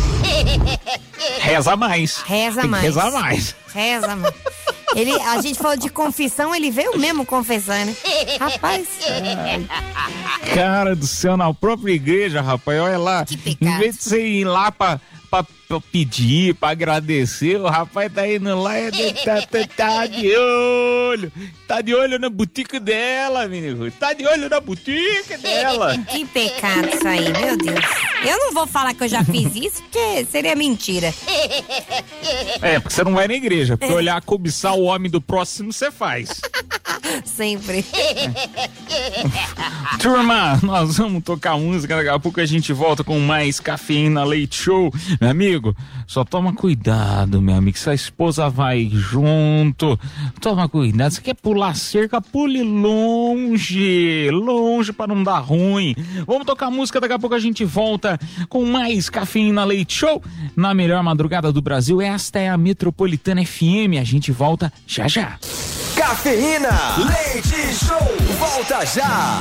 Speaker 2: Reza mais.
Speaker 3: Reza mais. A gente falou de confissão, ele veio mesmo confessando, né? Rapaz.
Speaker 2: Cara do céu, na própria igreja, rapaz, olha lá.
Speaker 3: Que pecado.
Speaker 2: Em vez de você ir lá pra pedir, pra agradecer, o rapaz tá indo lá e tá de olho. Tá de olho na boutique dela, menino. Tá de olho na boutique dela.
Speaker 3: Que pecado isso aí, meu Deus. Eu não vou falar que eu já fiz isso, porque seria mentira.
Speaker 2: Porque você não vai na igreja. Porque olhar, cobiçar o homem do próximo, você faz.
Speaker 3: Sempre.
Speaker 2: Turma, nós vamos tocar música. Daqui a pouco a gente volta com mais Cafeína Leite Show. Meu amigo, amigo, só toma cuidado, meu amigo, se a esposa vai junto, toma cuidado, você quer pular cerca, pule longe para não dar ruim. Vamos tocar música, daqui a pouco a gente volta com mais Cafeína Leite Show, na melhor madrugada do Brasil. Esta é a Metropolitana FM, a gente volta já já.
Speaker 1: Cafeína Leite Show, volta já.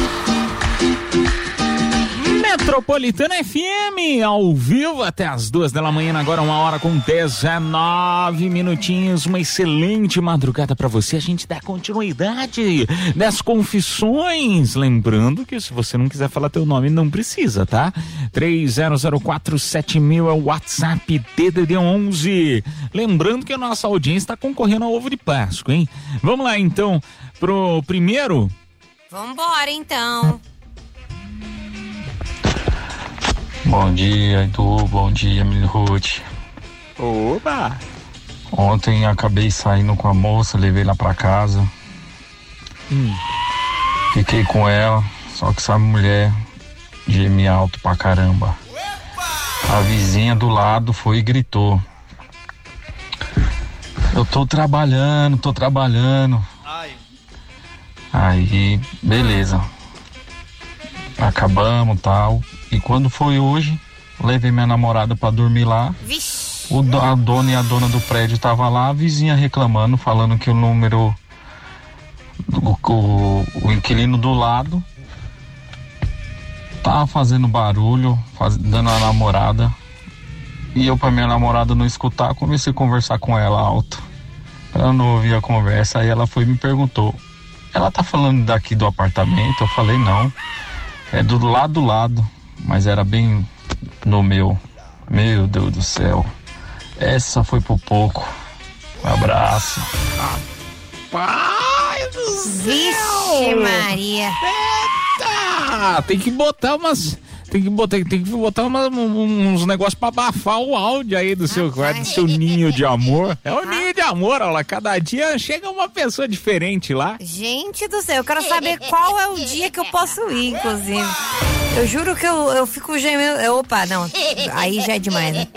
Speaker 2: Metropolitana FM, ao vivo até as 2h, agora 1h19 minutinhos, uma excelente madrugada pra você. A gente dá continuidade das confissões, lembrando que se você não quiser falar teu nome, não precisa, tá? 30047000 é o WhatsApp DDD 11. Lembrando que a nossa audiência tá concorrendo ao ovo de Páscoa, hein? Vamos lá então pro primeiro?
Speaker 3: Vambora então.
Speaker 15: Bom dia, Edu. Bom dia, Mini Ruth.
Speaker 2: Oba!
Speaker 15: Ontem acabei saindo com a moça, levei lá pra casa. Fiquei com ela, só que essa mulher geme alto pra caramba. A vizinha do lado foi e gritou: eu tô trabalhando. Aí, beleza. Acabamos, tal. E quando foi hoje, levei minha namorada pra dormir lá. A dona e a dona do prédio tava lá, a vizinha reclamando, falando que o número o inquilino do lado tava fazendo barulho, dando a namorada. E eu, pra minha namorada não escutar, comecei a conversar com ela alto. Ela não ouvia a conversa, aí ela foi e me perguntou: ela tá falando daqui do apartamento? Eu falei: não, é do lado. Mas era bem no meu. Meu Deus do céu. Essa foi por pouco. Um abraço.
Speaker 2: Pai do céu!
Speaker 3: Vixe Maria!
Speaker 2: Eita! Tem que botar uns negócios pra abafar o áudio aí do seu quarto, do seu ninho de amor. É o ninho de amor, olha lá. Cada dia chega uma pessoa diferente lá.
Speaker 3: Gente do céu, eu quero saber qual é o dia que eu posso ir, inclusive. Eu juro que eu fico gemendo. Opa, não. Aí já é demais, né?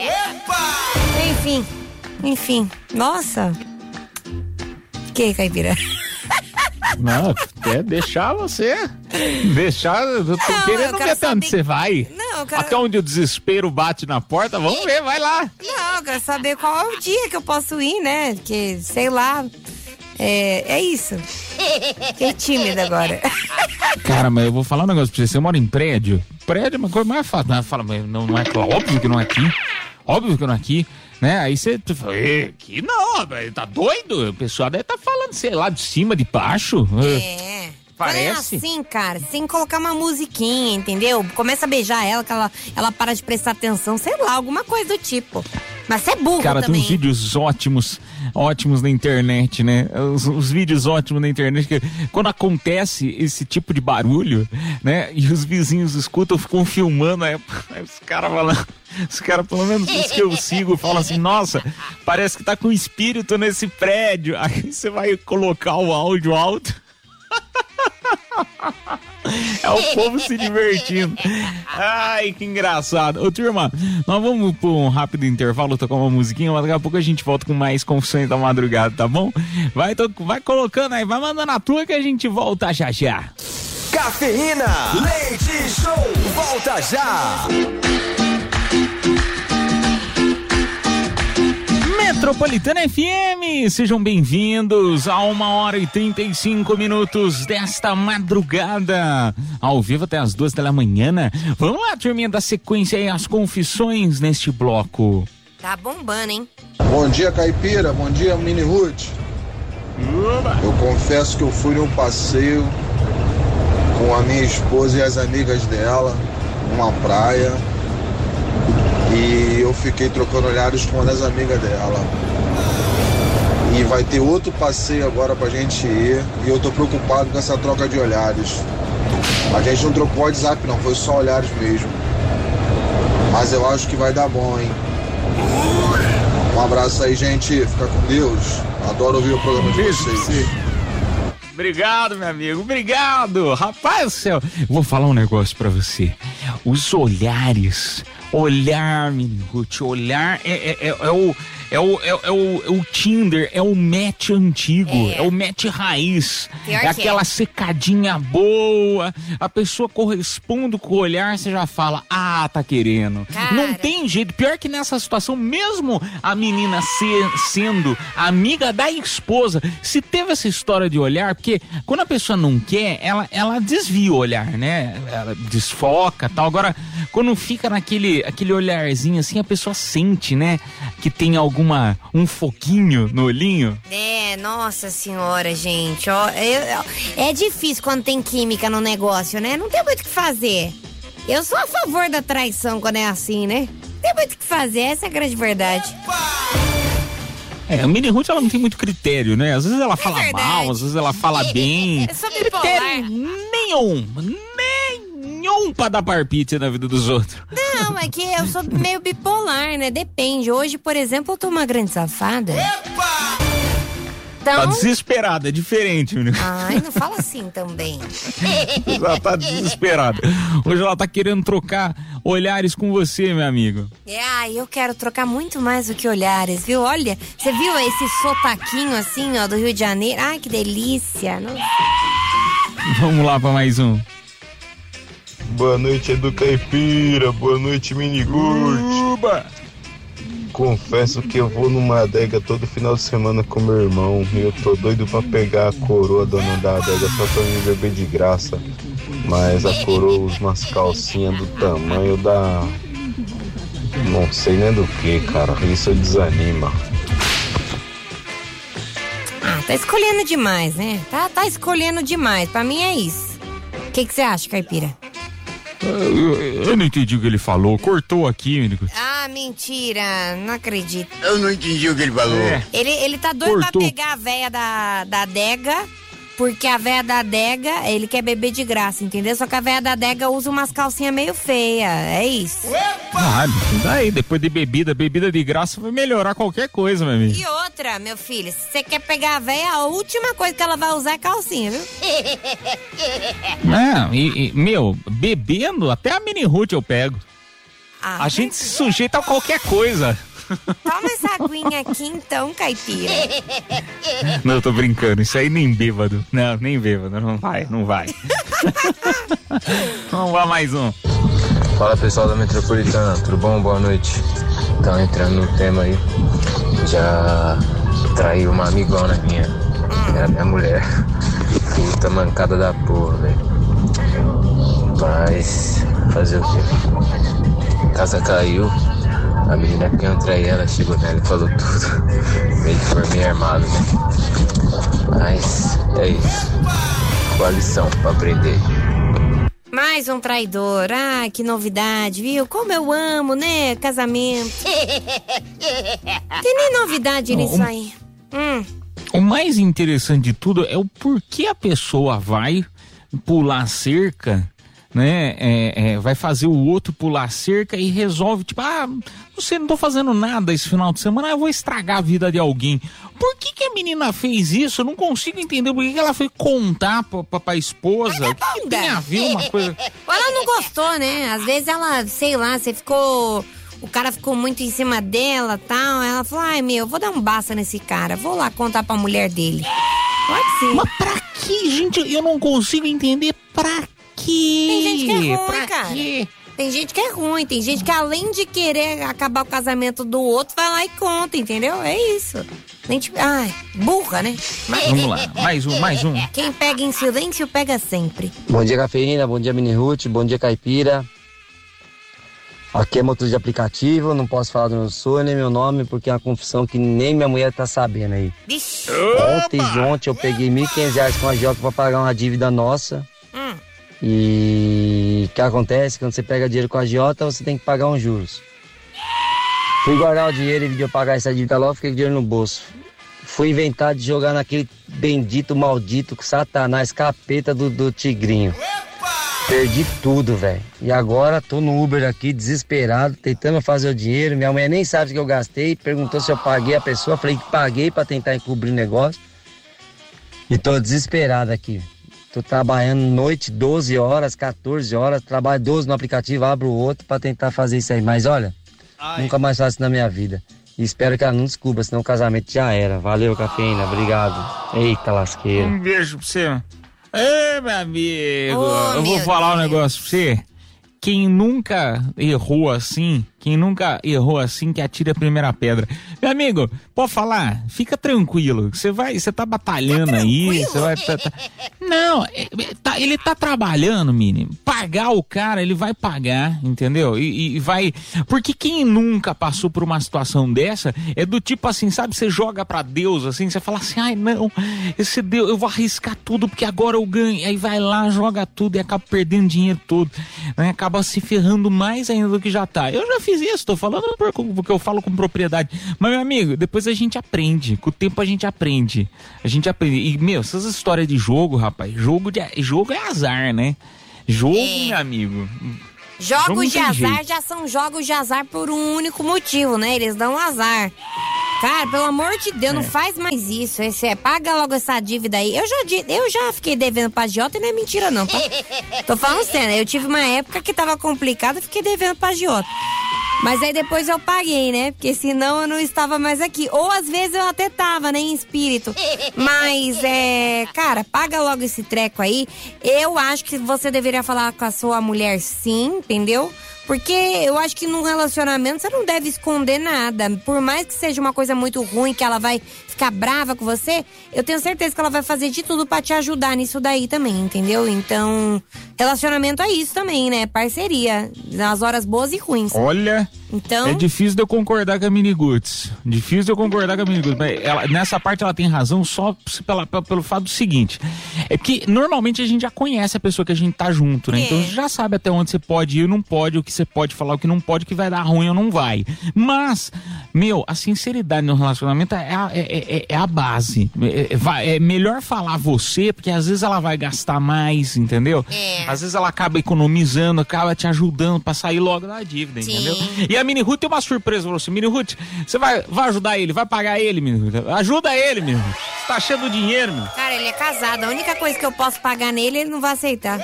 Speaker 3: Enfim. Nossa. Que, Caipira?
Speaker 2: Não, quer deixar você. Eu tô querendo ver até onde você vai.
Speaker 3: Não, eu quero...
Speaker 2: Até onde o desespero bate na porta, vamos ver, vai lá.
Speaker 3: Não, eu quero saber qual é o dia que eu posso ir, né? Porque, sei lá. É isso. Fiquei tímida agora.
Speaker 2: Cara, mas eu vou falar um negócio pra você. Você mora em prédio? Prédio é uma coisa mais fácil. Não é óbvio que não é aqui. Óbvio que não é aqui. Né? Aí você fala: que não, tá doido? O pessoal deve tá falando, sei lá, de cima, de baixo. Parece.
Speaker 3: É assim, cara, sem colocar uma musiquinha, entendeu? Começa a beijar ela, que ela para de prestar atenção, sei lá, alguma coisa do tipo. Mas você é burro,
Speaker 2: cara,
Speaker 3: também.
Speaker 2: Tem uns vídeos ótimos na internet, né? Os vídeos ótimos na internet, que quando acontece esse tipo de barulho, né? E os vizinhos escutam, ficam filmando, aí os caras falando, pelo menos os que eu sigo, falam assim: nossa, parece que tá com espírito nesse prédio. Aí você vai colocar o áudio alto. É o povo se divertindo. Ai, que engraçado. Ô, turma, nós vamos por um rápido intervalo, tocar uma musiquinha, mas daqui a pouco a gente volta com mais Confissões da Madrugada, tá bom? Vai colocando aí, vai mandando a tua que a gente volta já já.
Speaker 1: Cafeína Leite Show, volta já.
Speaker 2: Metropolitana FM, sejam bem-vindos a 1h35 desta madrugada, ao vivo até as 2h. Vamos lá, turminha, da sequência aí, as confissões neste bloco.
Speaker 3: Tá bombando, hein?
Speaker 16: Bom dia, Caipira, bom dia, Mini Ruth. Eu confesso que eu fui num passeio com a minha esposa e as amigas dela, numa praia. E eu fiquei trocando olhares com uma das amigas dela. E vai ter outro passeio agora pra gente ir. E eu tô preocupado com essa troca de olhares. A gente não trocou WhatsApp não, foi só olhares mesmo. Mas eu acho que vai dar bom, hein? Um abraço aí, gente. Fica com Deus. Adoro ouvir o programa de vocês.
Speaker 2: Obrigado, meu amigo, obrigado. Rapaz do céu, vou falar um negócio pra você. Os olhares Olhar, Mini Ruth, olhar é o Tinder, é o match antigo, é o match raiz.
Speaker 3: Pior
Speaker 2: é aquela secadinha boa, a pessoa corresponde com o olhar, você já fala, tá querendo.
Speaker 3: Cara.
Speaker 2: Não tem jeito, pior que nessa situação, mesmo a menina sendo amiga da esposa, se teve essa história de olhar, porque quando a pessoa não quer, ela desvia o olhar, né? Ela desfoca e tal. Agora, quando fica aquele olharzinho assim, a pessoa sente, né? Que tem um foquinho no olhinho.
Speaker 3: Nossa senhora, gente, ó, é difícil quando tem química no negócio, né? Não tem muito o que fazer. Eu sou a favor da traição quando é assim, né? Não tem muito o que fazer, essa é a grande verdade.
Speaker 2: A Mini Ruth, ela não tem muito critério, né? Às vezes ela fala mal, às vezes ela fala bem.
Speaker 3: É só critério
Speaker 2: nenhum pra dar parpite na vida dos outros.
Speaker 3: Não, é que eu sou meio bipolar, né? Depende. Hoje, por exemplo, eu tô uma grande safada. Então...
Speaker 2: Tá desesperada, é diferente, menino.
Speaker 3: Ai, não fala assim também.
Speaker 2: Ela tá desesperada. Hoje ela tá querendo trocar olhares com você, meu amigo.
Speaker 3: Eu quero trocar muito mais do que olhares, viu? Olha, você viu esse sotaquinho assim, ó, do Rio de Janeiro? Ai, que delícia. Nossa.
Speaker 2: Vamos lá pra mais um.
Speaker 17: Boa noite, Edu Caipira. Boa noite, Mini Ruth. Confesso que eu vou numa adega todo final de semana com meu irmão e eu tô doido pra pegar a coroa dona da adega só pra me beber de graça. Mas a coroa usa umas calcinhas do tamanho da... não sei nem do que, cara. Isso desanima.
Speaker 3: Tá escolhendo demais, né? Tá escolhendo demais. Pra mim é isso. O que você acha, Caipira?
Speaker 2: Eu não entendi o que ele falou. Cortou aqui, Minico.
Speaker 3: Mentira. Não acredito.
Speaker 18: Eu não entendi o que ele falou.
Speaker 3: Ele tá doido pra pegar a véia da adega, porque a véia da adega, ele quer beber de graça, entendeu? Só que a véia da adega usa umas calcinhas meio feias. É isso.
Speaker 2: Daí, depois de bebida de graça vai melhorar qualquer coisa, meu amigo.
Speaker 3: E outra, meu filho, se você quer pegar a véia, a última coisa que ela vai usar é calcinha, viu? Bebendo, até a Mini Ruth eu pego. A gente se sujeita a qualquer coisa. Toma essa aguinha aqui então, Caipira.
Speaker 2: Não, eu tô brincando, isso aí nem bêbado. Não, nem bêbado, não vai. Vamos lá, mais um.
Speaker 9: Fala, pessoal da Metropolitana, tudo bom? Boa noite. Então, entrando no tema aí, já traí uma amigona minha, era minha mulher. Puta mancada da porra, velho. Mas, fazer o quê? A casa caiu. A menina que eu traí, ela chegou nela e falou tudo. Meio que foi meio armado, né? Mas é isso. Boa lição pra aprender.
Speaker 3: Mais um traidor. Que novidade, viu? Como eu amo, né? Casamento. Tem nem novidade nisso aí.
Speaker 2: O mais interessante de tudo é o porquê a pessoa vai pular cerca, né? Vai fazer o outro pular cerca e resolve, tipo, não tô fazendo nada esse final de semana, eu vou estragar a vida de alguém. Por que a menina fez isso? Eu não consigo entender por que ela foi contar pra esposa. O que tem a ver uma coisa...
Speaker 3: Ela não gostou, né? Às vezes ela, sei lá, o cara ficou muito em cima dela e tal. Ela falou, eu vou dar um basta nesse cara. Vou lá contar pra mulher dele. Pode ser.
Speaker 2: Mas pra que, gente? Eu não consigo entender pra quê?
Speaker 3: Tem gente que é ruim, cara. Tem gente que é ruim. Tem gente que além de querer acabar o casamento do outro, vai lá e conta, entendeu? É isso. Burra, né?
Speaker 2: Vamos lá, mais um.
Speaker 3: Quem pega em silêncio, pega sempre.
Speaker 19: Bom dia, Cafeína. Bom dia, Mini Ruth. Bom dia, Caipira. Aqui é motor de aplicativo, não posso falar do meu sonho nem meu nome, porque é uma confissão que nem minha mulher tá sabendo aí. Ontem eu peguei R$1.500 com a Jota pra pagar uma dívida nossa. E o que acontece? Quando você pega dinheiro com a Jota, você tem que pagar uns juros. Fui guardar o dinheiro e eu pagar essa dívida logo, fiquei com o dinheiro no bolso. Fui inventar de jogar naquele bendito, maldito, satanás, capeta do tigrinho. Perdi tudo, velho. E agora tô no Uber aqui, desesperado, tentando fazer o dinheiro. Minha mulher nem sabe o que eu gastei. Perguntou se eu paguei a pessoa. Falei que paguei pra tentar encobrir o negócio. E tô desesperado aqui. Tô trabalhando noite, 12 horas, 14 horas, trabalho 12 no aplicativo, abro o outro pra tentar fazer isso aí. Mas olha, nunca mais faço isso na minha vida. E espero que ela não descubra, senão o casamento já era. Valeu, Cafeína, obrigado. Eita lasqueira.
Speaker 2: Um beijo pra você. Ei, meu amigo, eu vou falar um negócio pra você. Quem nunca errou assim, que atire a primeira pedra. Meu amigo, pode falar? Fica tranquilo. Você tá batalhando aí, você vai... Não, ele tá trabalhando, menino. Pagar o cara, ele vai pagar, entendeu? E vai... Porque quem nunca passou por uma situação dessa, é do tipo assim, sabe? Você joga pra Deus, assim, você fala assim, ai não, esse Deus, eu vou arriscar tudo porque agora eu ganho. Aí vai lá, joga tudo e acaba perdendo dinheiro todo, né? Acaba se ferrando mais ainda do que já tá. Eu já fiz isso, tô falando porque eu falo com propriedade. Mas, meu amigo, depois a gente aprende. Com o tempo a gente aprende. E, meu, essas histórias de jogo, rapaz, jogo é azar, né? Jogo, meu amigo.
Speaker 3: Jogos de azar já são jogos de azar por um único motivo, né? Eles dão azar. Cara, pelo amor de Deus, não faz mais isso. Paga logo essa dívida aí. Eu já fiquei devendo pra agiota e não é mentira não, tá? Tô falando sério, eu tive uma época que tava complicada e fiquei devendo pra agiota. Mas aí depois eu paguei, né? Porque senão eu não estava mais aqui. Ou às vezes eu até tava, né? Em espírito. Mas, cara, paga logo esse treco aí. Eu acho que você deveria falar com a sua mulher sim, entendeu? Porque eu acho que num relacionamento você não deve esconder nada. Por mais que seja uma coisa muito ruim, que ela vai ficar brava com você, eu tenho certeza que ela vai fazer de tudo pra te ajudar nisso daí também, entendeu? Então, relacionamento é isso também, né? Parceria, nas horas boas e ruins.
Speaker 2: Olha, então... é difícil de eu concordar com a Miniguts. Mas nessa parte ela tem razão só pelo fato do seguinte, é que normalmente a gente já conhece a pessoa que a gente tá junto, né? Então já sabe até onde você pode ir e não pode, o que você pode falar, o que não pode, o que vai dar ruim ou não vai. Mas, meu, a sinceridade no relacionamento é a base. É melhor falar você, porque às vezes ela vai gastar mais, entendeu? Às vezes ela acaba economizando, acaba te ajudando pra sair logo da dívida, entendeu? E a Mini Ruth tem uma surpresa pra você. Mini Ruth, você vai ajudar ele, vai pagar ele, Mini Ruth. Ajuda ele, Mini Ruth. Você tá cheio do dinheiro, meu.
Speaker 3: Cara, ele é casado. A única coisa que eu posso pagar nele, ele não vai aceitar.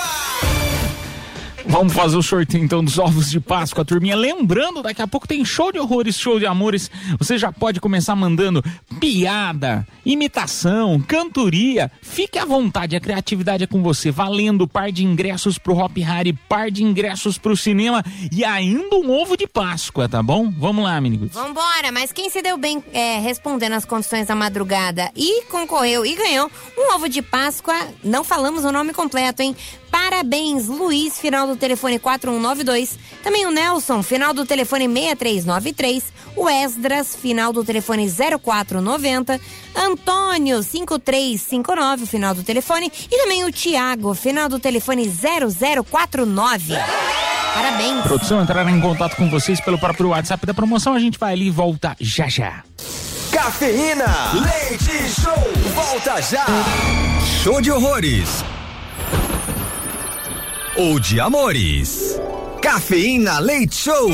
Speaker 2: Vamos fazer o sorteio então dos ovos de Páscoa, turminha. Lembrando, daqui a pouco tem show de horrores, show de amores. Você já pode começar mandando piada, imitação, cantoria. Fique à vontade, a criatividade é com você. Valendo par de ingressos pro Hop Hari, par de ingressos pro cinema e ainda um ovo de Páscoa, tá bom? Vamos lá, menino.
Speaker 3: Vambora, mas quem se deu bem respondendo as condições da madrugada e concorreu e ganhou um ovo de Páscoa, não falamos o nome completo, hein? Parabéns, Luiz, final do telefone 4192. Também o Nelson, final do telefone 6393. O Esdras, final do telefone 0490. Antônio, 5359, final do telefone. E também o Tiago, final do telefone 0049. Parabéns.
Speaker 2: Produção, entrará em contato com vocês pelo próprio WhatsApp da promoção. A gente vai ali e volta já já.
Speaker 1: Cafeína, leite show, volta já. Show de horrores. Ou de amores. Cafeína Leite Show.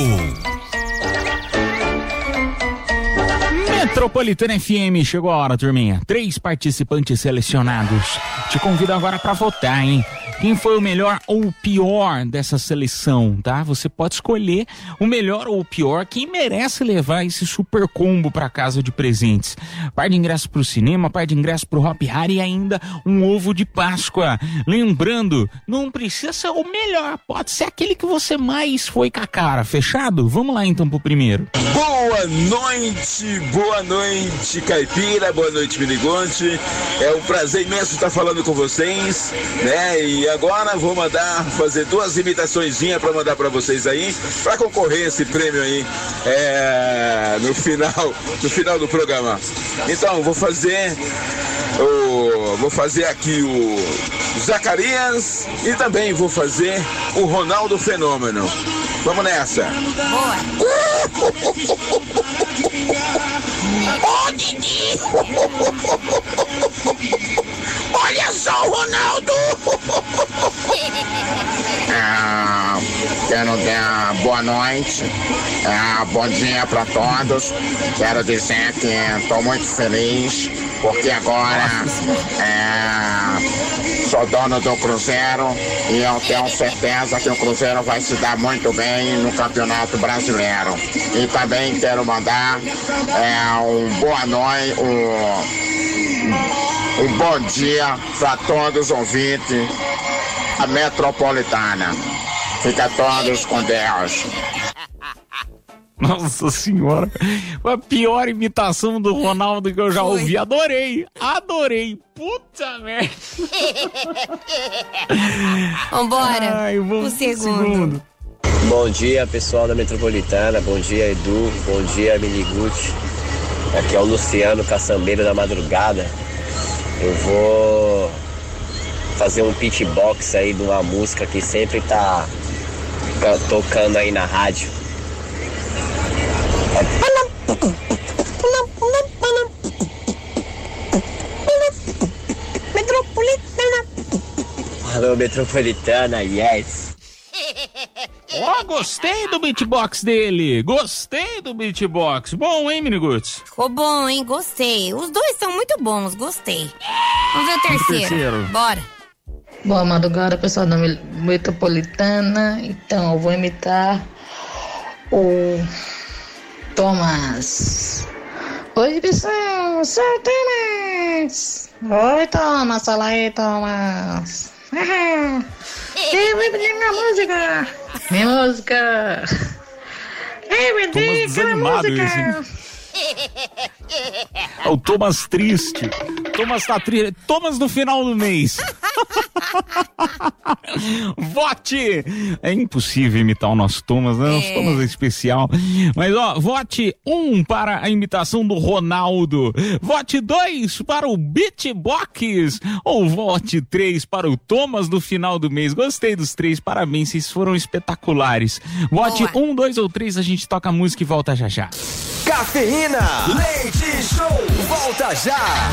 Speaker 2: Metropolitana FM, chegou a hora, turminha. 3 participantes selecionados. Te convido agora pra votar, hein? Quem foi o melhor ou o pior dessa seleção, tá? Você pode escolher o melhor ou o pior, quem merece levar esse super combo pra casa de presentes. Par de ingressos pro cinema, par de ingressos pro Hop Hari e ainda um ovo de Páscoa. Lembrando, não precisa ser o melhor, pode ser aquele que você mais foi com a cara. Fechado? Vamos lá então pro primeiro.
Speaker 18: Boa noite, Caipira, boa noite, Minigonte. É um prazer imenso estar falando com vocês, né? E agora vou fazer 2 imitaçõezinhas para mandar para vocês aí, para concorrer esse prêmio aí no final do programa. Então, vou fazer aqui o Zacarias e também vou fazer o Ronaldo Fenômeno. Vamos nessa. Ó, Didi! Olha só o Ronaldo! Quero dar boa noite, bom dia para todos. Quero dizer que estou muito feliz porque agora
Speaker 14: sou dono do Cruzeiro e eu tenho certeza que o Cruzeiro vai se dar muito bem no Campeonato Brasileiro. E também quero mandar um boa noite, um bom dia para todos os ouvintes da Metropolitana. Fica todos com Deus.
Speaker 2: Nossa senhora, foi a pior imitação do Ronaldo que eu já ouvi. Adorei. Puta merda.
Speaker 3: Vambora. O segundo.
Speaker 20: Bom dia, pessoal da Metropolitana. Bom dia, Edu. Bom dia, Minigucci. Aqui é o Luciano Caçambeiro da Madrugada. Eu vou fazer um pitbox aí de uma música que sempre tá tocando aí na rádio.
Speaker 3: Metropolitana.
Speaker 20: Alô, Metropolitana, yes.
Speaker 2: Gostei do beatbox dele. Bom, hein, Miniguts?
Speaker 3: Ficou bom, hein? Gostei. Os dois são muito bons, gostei. Vamos ver o terceiro. Bora.
Speaker 6: Boa madrugada, pessoal da Metropolitana. Então, eu vou imitar o Thomas. Oi, pessoal, sou o Thomas. Oi, Thomas, fala aí, Thomas. Eu vou pedir minha música. Eu vou pedir minha música.
Speaker 2: O Thomas triste. Thomas tá triste. Thomas no final do mês. Vote! É impossível imitar o nosso Thomas, né? Nosso Thomas é especial. Mas, vote 1 para a imitação do Ronaldo. Vote 2 para o beatbox. Ou vote 3 para o Thomas no final do mês. Gostei dos 3, parabéns, vocês foram espetaculares. Vote 1, 2 ou 3, a gente toca a música e volta já já.
Speaker 1: Cafeína, Leite Show, volta já!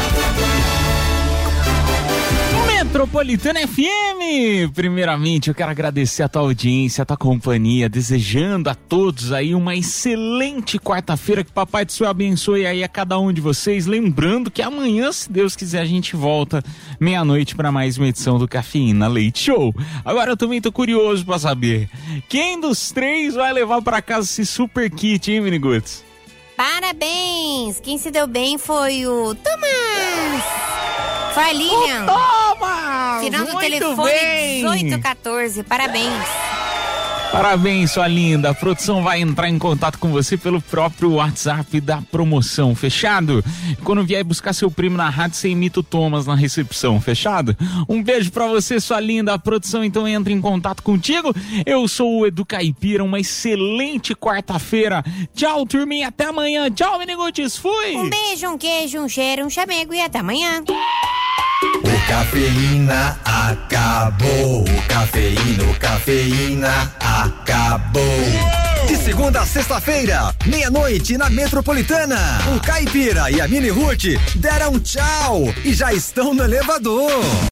Speaker 2: Metropolitana FM, primeiramente eu quero agradecer a tua audiência, a tua companhia, desejando a todos aí uma excelente quarta-feira, que Papai do Céu abençoe aí a cada um de vocês, lembrando que amanhã, se Deus quiser, a gente volta meia-noite para mais uma edição do Cafeína Leite Show. Agora eu também tô curioso para saber, quem dos 3 vai levar para casa esse super kit, hein, Miniguts?
Speaker 3: Parabéns! Quem se deu bem foi o Thomas! Foi a Lilian.
Speaker 2: Thomas!
Speaker 3: Final do telefone
Speaker 2: bem.
Speaker 3: 1814. Parabéns.
Speaker 2: Parabéns, sua linda. A produção vai entrar em contato com você pelo próprio WhatsApp da promoção, fechado? Quando vier buscar seu prêmio na rádio, você imita o Thomas na recepção, fechado? Um beijo pra você, sua linda. A produção então entra em contato contigo. Eu sou o Edu Caipira, uma excelente quarta-feira. Tchau, turminha, até amanhã. Tchau, Miniguts, fui!
Speaker 3: Um beijo, um queijo, um cheiro, um chamego e até amanhã.
Speaker 1: O Cafeína acabou. O Cafeína acabou. De segunda a sexta-feira, meia-noite na Metropolitana. O Caipira e a Mini Ruth deram tchau e já estão no elevador.